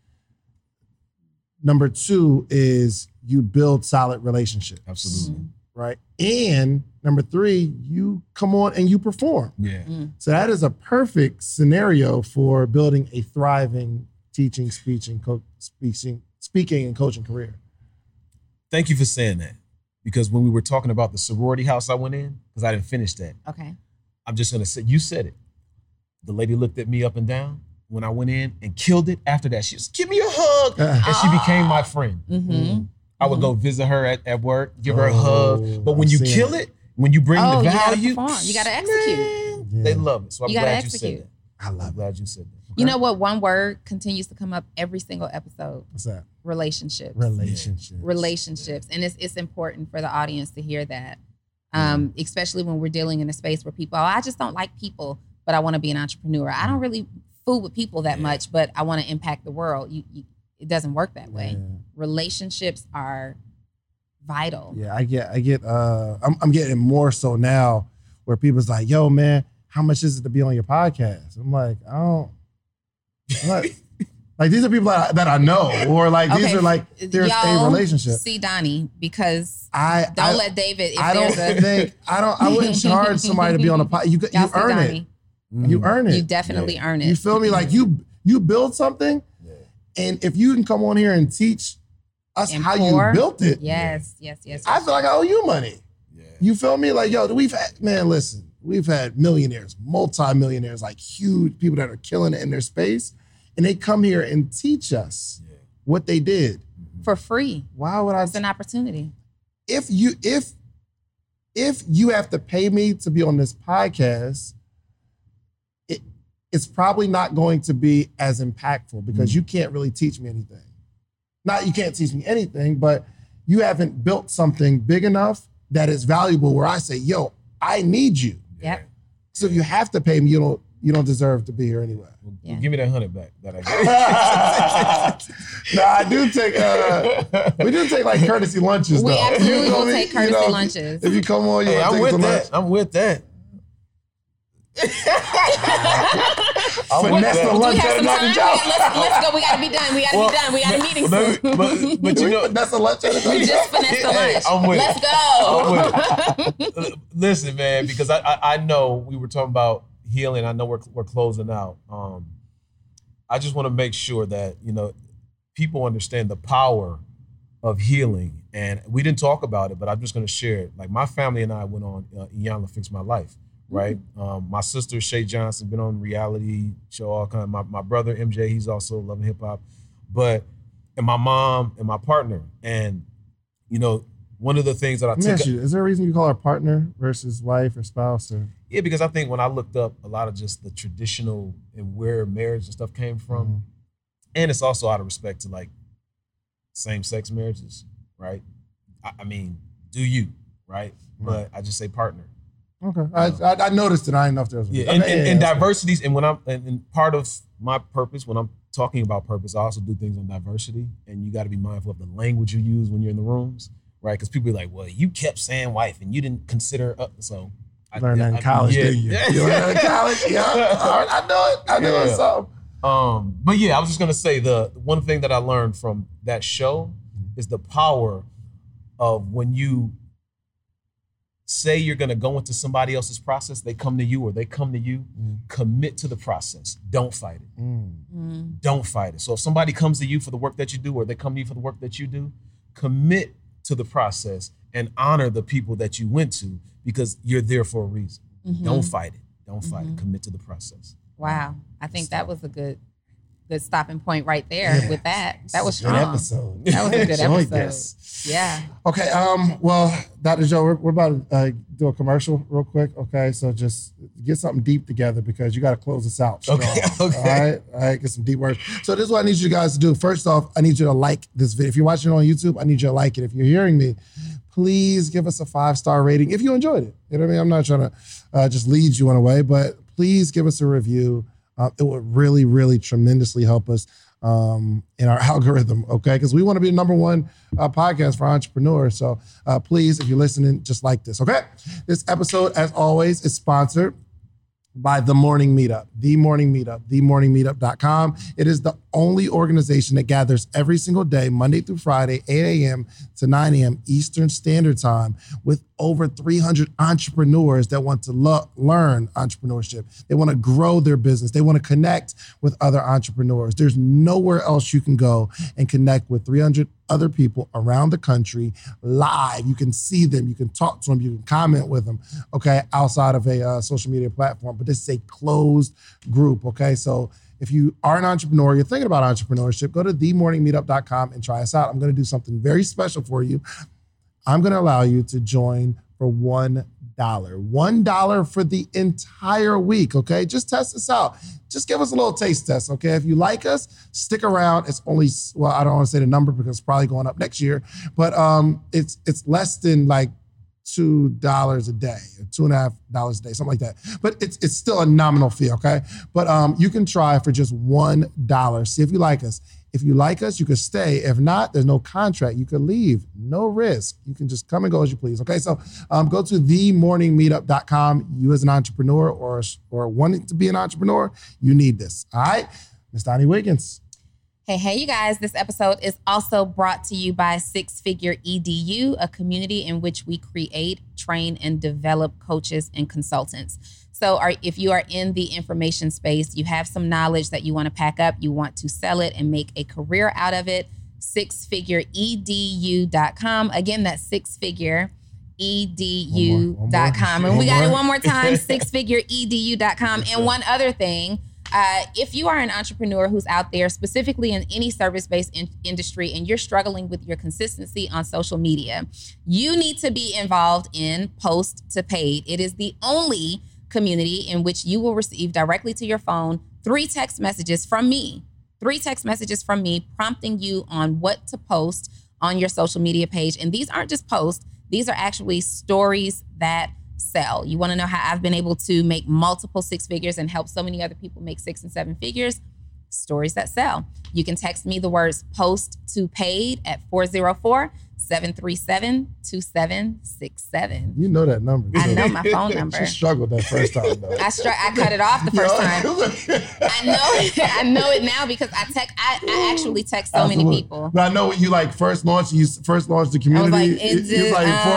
Number two is you build solid relationships.
Absolutely.
Right. And number three, you come on and you perform.
Yeah.
So that is a perfect scenario for building a thriving teaching, speaking, co- speaking, speaking, and coaching career.
Thank you for saying that. Because when we were talking about the sorority house I went in, because I didn't finish that,
Okay.
I'm just gonna say, you said it. The lady looked at me up and down when I went in and killed it. After that, she was, give me a hug. And she became my friend.
Mm-hmm.
I would go visit her at, at work, give her a
Oh,
hug. But when
I'm
you
seeing
kill
it.
it, when you bring
Oh,
the
you gotta
value,
perform. You gotta execute.
man,
Yeah.
they love it. So I'm
You gotta
glad you said
execute.
that.
I
I'm
love it.
glad you said that.
You know what? One word continues to come up every single episode:
What's that?
relationships.
Relationships.
relationships, and it's it's important for the audience to hear that, um, especially when we're dealing in a space where people, oh, I just don't like people, but I want to be an entrepreneur. I don't really fool with people that much, but I want to impact the world. You, you, it doesn't work that way.
Yeah.
Relationships are vital.
Yeah, I get, I get, uh, I'm, I'm getting more so now where people's like, yo, man, how much is it to be on your podcast? I'm like, I don't, I'm not, like, these are people that I, that I know, or like, these
Okay,
are like, there's
y'all
a relationship.
See Donnie, because
I,
don't
I,
let David, if
I don't
there's a,
think, I don't, I wouldn't charge somebody to be on a podcast. You,
y'all
you
see
earn
Donnie.
it. You earn it.
You definitely earn it.
You feel me? Like you, you build something, and if you can come on here and teach us
And
how
pour.
you built it,
Yes, yes, yes.
I feel like I owe you money.
Yeah.
You feel me? Like, yo, we've had, man, listen, we've had millionaires, multi-millionaires, like huge people that are killing it in their space, and they come here and teach us what they did.
For free.
Why would I?
It's an opportunity.
If you, if, if you have to pay me to be on this podcast, it, it's probably not going to be as impactful because you can't really teach me anything. Not you can't teach me anything, but you haven't built something big enough that is valuable where I say, yo, I need you.
Yep.
So if you have to pay me, you don't you don't deserve to be here anyway.
Yeah.
Give me that hundred back that I gave.
No, I do take uh we do take like courtesy lunches
We
though.
absolutely
You know
will
me?
take
You
courtesy
know,
lunches.
If you come on, you
Hey,
wanna
I'm
take
with
some
that.
lunch.
I'm with that. I'm with
Finesse
that.
the
Do
lunch
we have
at
some
another
time?
job.
Let's, let's go. We gotta be done. We gotta
Well,
be done. We got a meeting
But,
soon.
but, but you know,
That's a lunch at another
We
job.
just finessed the
Hey,
lunch.
I'm with
Let's
it.
go.
I'm with it. Listen, man, because I, I I know we were talking about healing. I know we're we're closing out. Um, I just want to make sure that you know people understand the power of healing. And we didn't talk about it, but I'm just going to share it. Like my family and I went on uh, Iyanla Fix My Life, right? Mm-hmm. Um, my sister, Shay Johnson, been on reality show, all kind of, my, my brother, M J, he's also loving hip hop. But, and my mom and my partner. And, you know, one of the things that I
Let me
took.
ask you, is there a reason you call her partner versus wife or spouse? Or?
Yeah, because I think when I looked up a lot of just the traditional and where marriage and stuff came from, mm-hmm. and it's also out of respect to like same-sex marriages, right? I, I mean, do you, right? Mm-hmm. But I just say partner.
Okay, um, I, I I noticed it. I didn't know if there was.
Yeah, and, and, and diversities, and when I'm, and, and part of my purpose when I'm talking about purpose, I also do things on diversity, and you got to be mindful of the language you use when you're in the rooms. Right, because people are like, well, you kept saying wife and you didn't consider, uh, so.
I learned that in college,
yeah.
didn't you? You learned that in college? Yeah, I, I know it. I know yeah. it, so.
Um, but yeah, I was just gonna say the one thing that I learned from that show is the power of when you say you're gonna go into somebody else's process, they come to you or they come to you, mm. commit to the process. Don't fight it. Mm. Mm. Don't fight it. So if somebody comes to you for the work that you do or they come to you for the work that you do, commit to the process and honor the people that you went to because you're there for a reason. Mm-hmm. Don't fight it. Don't fight mm-hmm. it. Commit to the process.
Wow. I think that was a good good stopping point right there yeah. with that. That was strong. Good episode. That was a good episode. Yeah.
Okay. Um. Well, Doctor Joe, we're, we're about to uh, do a commercial real quick. Okay. So just get something deep together because you got to close this out strong. Okay. Okay. All right. All right. Get some deep words. So this is what I need you guys to do. First off, I need you to like this video. If you're watching it on YouTube, I need you to like it. If you're hearing me, please give us a five-star rating if you enjoyed it. You know what I mean? I'm not trying to uh, just lead you on a way, but please give us a review. Uh, it would really, really tremendously help us um, in our algorithm, okay? Because we want to be the number one uh, podcast for entrepreneurs. So uh, please, if you're listening, just like this, okay? This episode, as always, is sponsored by The Morning Meetup, The Morning Meetup, the morning meetup dot com. It is the only organization that gathers every single day, Monday through Friday, eight a.m. to nine a.m. Eastern Standard Time, with over three hundred entrepreneurs that want to lo- learn entrepreneurship. They want to grow their business. They want to connect with other entrepreneurs. There's nowhere else you can go and connect with three hundred other people around the country live. You can see them, you can talk to them, you can comment with them, okay, outside of a uh, social media platform. But this is a closed group, okay? So if you are an entrepreneur, you're thinking about entrepreneurship, go to the morning meetup dot com and try us out. I'm gonna do something very special for you. I'm gonna allow you to join for one dollar. one dollar for the entire week, okay? Just test this out. Just give us a little taste test, okay? If you like us, stick around. It's only, well, I don't want to say the number because it's probably going up next year, but um, it's it's less than like two dollars a day, or two and a half dollars a day, something like that. But it's it's still a nominal fee, okay? But um, you can try for just one dollar. See if you like us. If you like us, you could stay. If not, there's no contract. You could leave. No risk. You can just come and go as you please. Okay, so um, go to the morning meetup dot com. You as an entrepreneur or, or wanting to be an entrepreneur, you need this. All right? Miz Donnie Wiggins.
Hey, hey, you guys. This episode is also brought to you by Six Figure E D U, a community in which we create, train, and develop coaches and consultants. So are, if you are in the information space, you have some knowledge that you want to pack up, you want to sell it and make a career out of it, six figure e d u dot com. Again, that's six figure e d u dot com. And we got it one more time, six figure e d u dot com. And one other thing, uh, if you are an entrepreneur who's out there, specifically in any service-based in- industry, and you're struggling with your consistency on social media, you need to be involved in Post to Paid. It is the only community in which you will receive directly to your phone three text messages from me, three text messages from me prompting you on what to post on your social media page. And these aren't just posts, these are actually stories that sell. You want to know how I've been able to make multiple six figures and help so many other people make six and seven figures? Stories that sell. You can text me the words Post to Paid at four oh four, seven three seven, two seven six seven.
You know that number.
I know my phone number.
She struggled that first time, though.
I str- I cut it off the first time. I know it. I know it now because I text. I, I actually text so Absolutely. many people.
But I know when you like first launched, you first launched the community. I was like, it's it,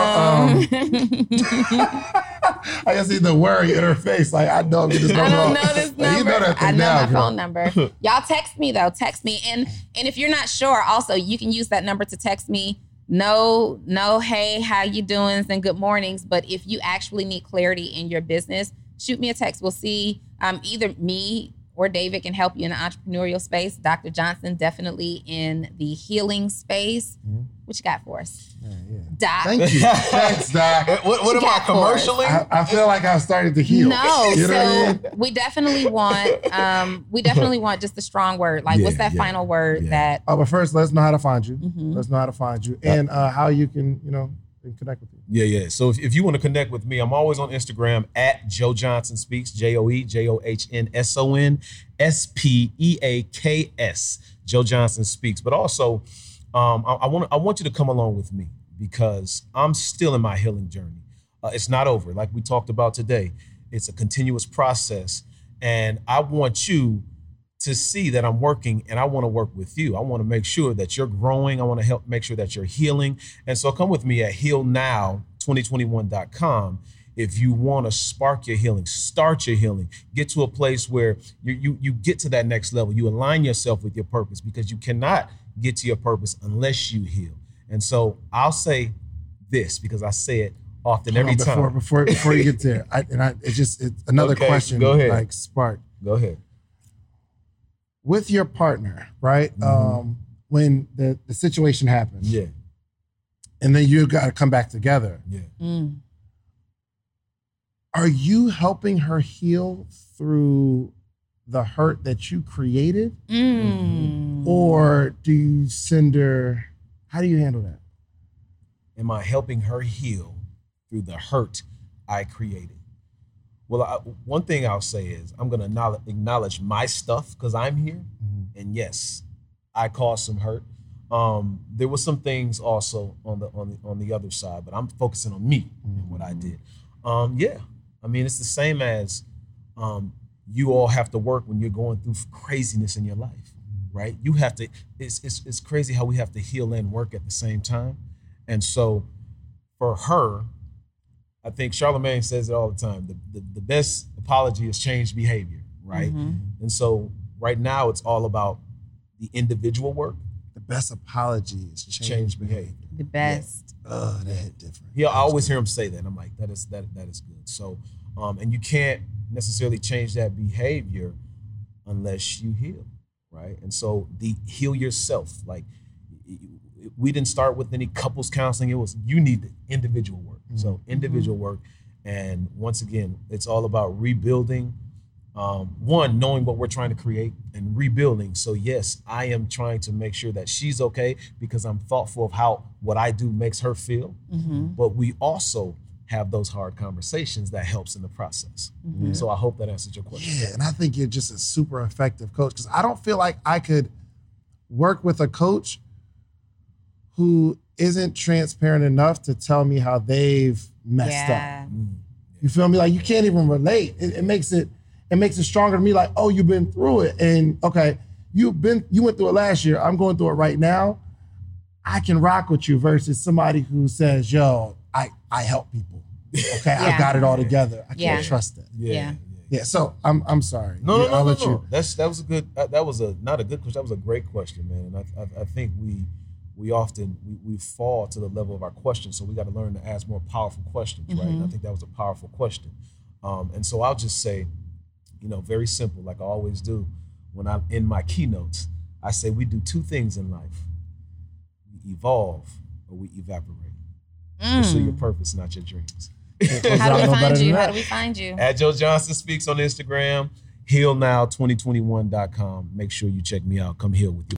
like um, for, um I can see the worry in her face. Like, I know this number.
I don't know this number. Like, you know that I know now, my
girl.
phone number. Y'all text me though. Text me. And and if you're not sure, also you can use that number to text me no, no, hey, how you doing? And good mornings. But if you actually need clarity in your business, shoot me a text. We'll see. Um, either me or David can help you in the entrepreneurial space. Doctor Johnson definitely in the healing space. Mm-hmm. What you got for us?
Yeah, yeah.
Doc.
Thank you. Thanks, Doc.
What, what am I, commercially?
I, I feel like I've started to heal.
No,
you know
so
what I mean?
we definitely want, um, we definitely want just a strong word. Like,
Yeah,
what's that
yeah,
final word
yeah.
that?
Oh, but first, let's know how to find you.
Mhm.
Let's know how to find you and uh, how you can, you know, connect with you.
Yeah, yeah. So if, if you want to connect with me, I'm always on Instagram at Joe Johnson Speaks, J O E J O H N S O N S P E A K S, Joe Johnson Speaks. But also, um, I, I want I want you to come along with me because I'm still in my healing journey. Uh, it's not over. Like we talked about today, it's a continuous process. And I want you to see that I'm working and I want to work with you. I want to make sure that you're growing. I want to help make sure that you're healing. And so come with me at heal now twenty twenty-one dot com. If you want to spark your healing, start your healing, get to a place where you, you, you get to that next level. You align yourself with your purpose because you cannot get to your purpose unless you heal. And so I'll say this because I say it often every
Hold on, before,
time.
Before before you get there, I, and I, it's just it's another
Okay,
question.
go ahead.
Like spark
Go ahead.
with your partner, right?
Mhm.
Um, when the the situation happens,
Yeah,
and then you got to come back together.
yeah.
Mm.
Are you helping her heal through the hurt that you created,
Mm.
or do you send her? How do you handle that?
Am I helping her heal through the hurt I created? Well, I, one thing I'll say is I'm going to acknowledge my stuff because I'm here.
Mm-hmm.
And yes, I caused some hurt. Um, there were some things also on the on the on the other side, but I'm focusing on me and what I did. Um, yeah, I mean it's the same as um, you all have to work when you're going through craziness in your life, right? You have to. It's it's it's crazy how we have to heal and work at the same time. And so for her, I think Charlamagne says it all the time. The, the, the best apology is changed behavior, right?
Mhm.
And so right now it's all about the individual work,
The best apology is change,
change behavior.
The best.
Oh, that hit different.
Yeah, I always hear him say that. And I'm like, that is that that is good. So, um, and you can't necessarily change that behavior unless you heal, right? And so the heal yourself. Like we didn't start with any couples counseling. It was you need the individual work. Mm-hmm. So individual mm-hmm. work. And once again, it's all about rebuilding. Um, one, knowing what we're trying to create and rebuilding. So yes, I am trying to make sure that she's okay because I'm thoughtful of how what I do makes her feel.
Mm-hmm.
But we also have those hard conversations that helps in the process.
Mm-hmm.
So I hope that answered your question.
Yeah, and I think you're just a super effective coach because I don't feel like I could work with a coach who isn't transparent enough to tell me how they've messed
Yeah.
up. You feel me? Like you can't even relate. It, it makes it it makes it stronger to me. Like, oh, you've been through it, and okay, you've been you went through it last year. I'm going through it right now. I can rock with you versus somebody who says, "Yo, I I help people. Okay, I
Yeah.
got it all together. I
Yeah.
can't trust that."
Yeah.
Yeah.
Yeah. So I'm I'm sorry.
No, no,
Yeah,
no,
I'll
no,
let
no.
you.
That's that was a good. That, that was a not a good question. That was a great question, man. And I I, I think we we often we, we fall to the level of our questions. So we got to learn to ask more powerful questions, right? And I think that was a powerful question. Um, and so I'll just say, you know, very simple, like I always do when I'm in my keynotes. I say we do two things in life: we evolve or we evaporate. Pursue your purpose, not your dreams.
How do we find you? How do we find you?
At Joe Johnson Speaks on Instagram, heal now twenty twenty-one dot com. Make sure you check me out. Come heal with you.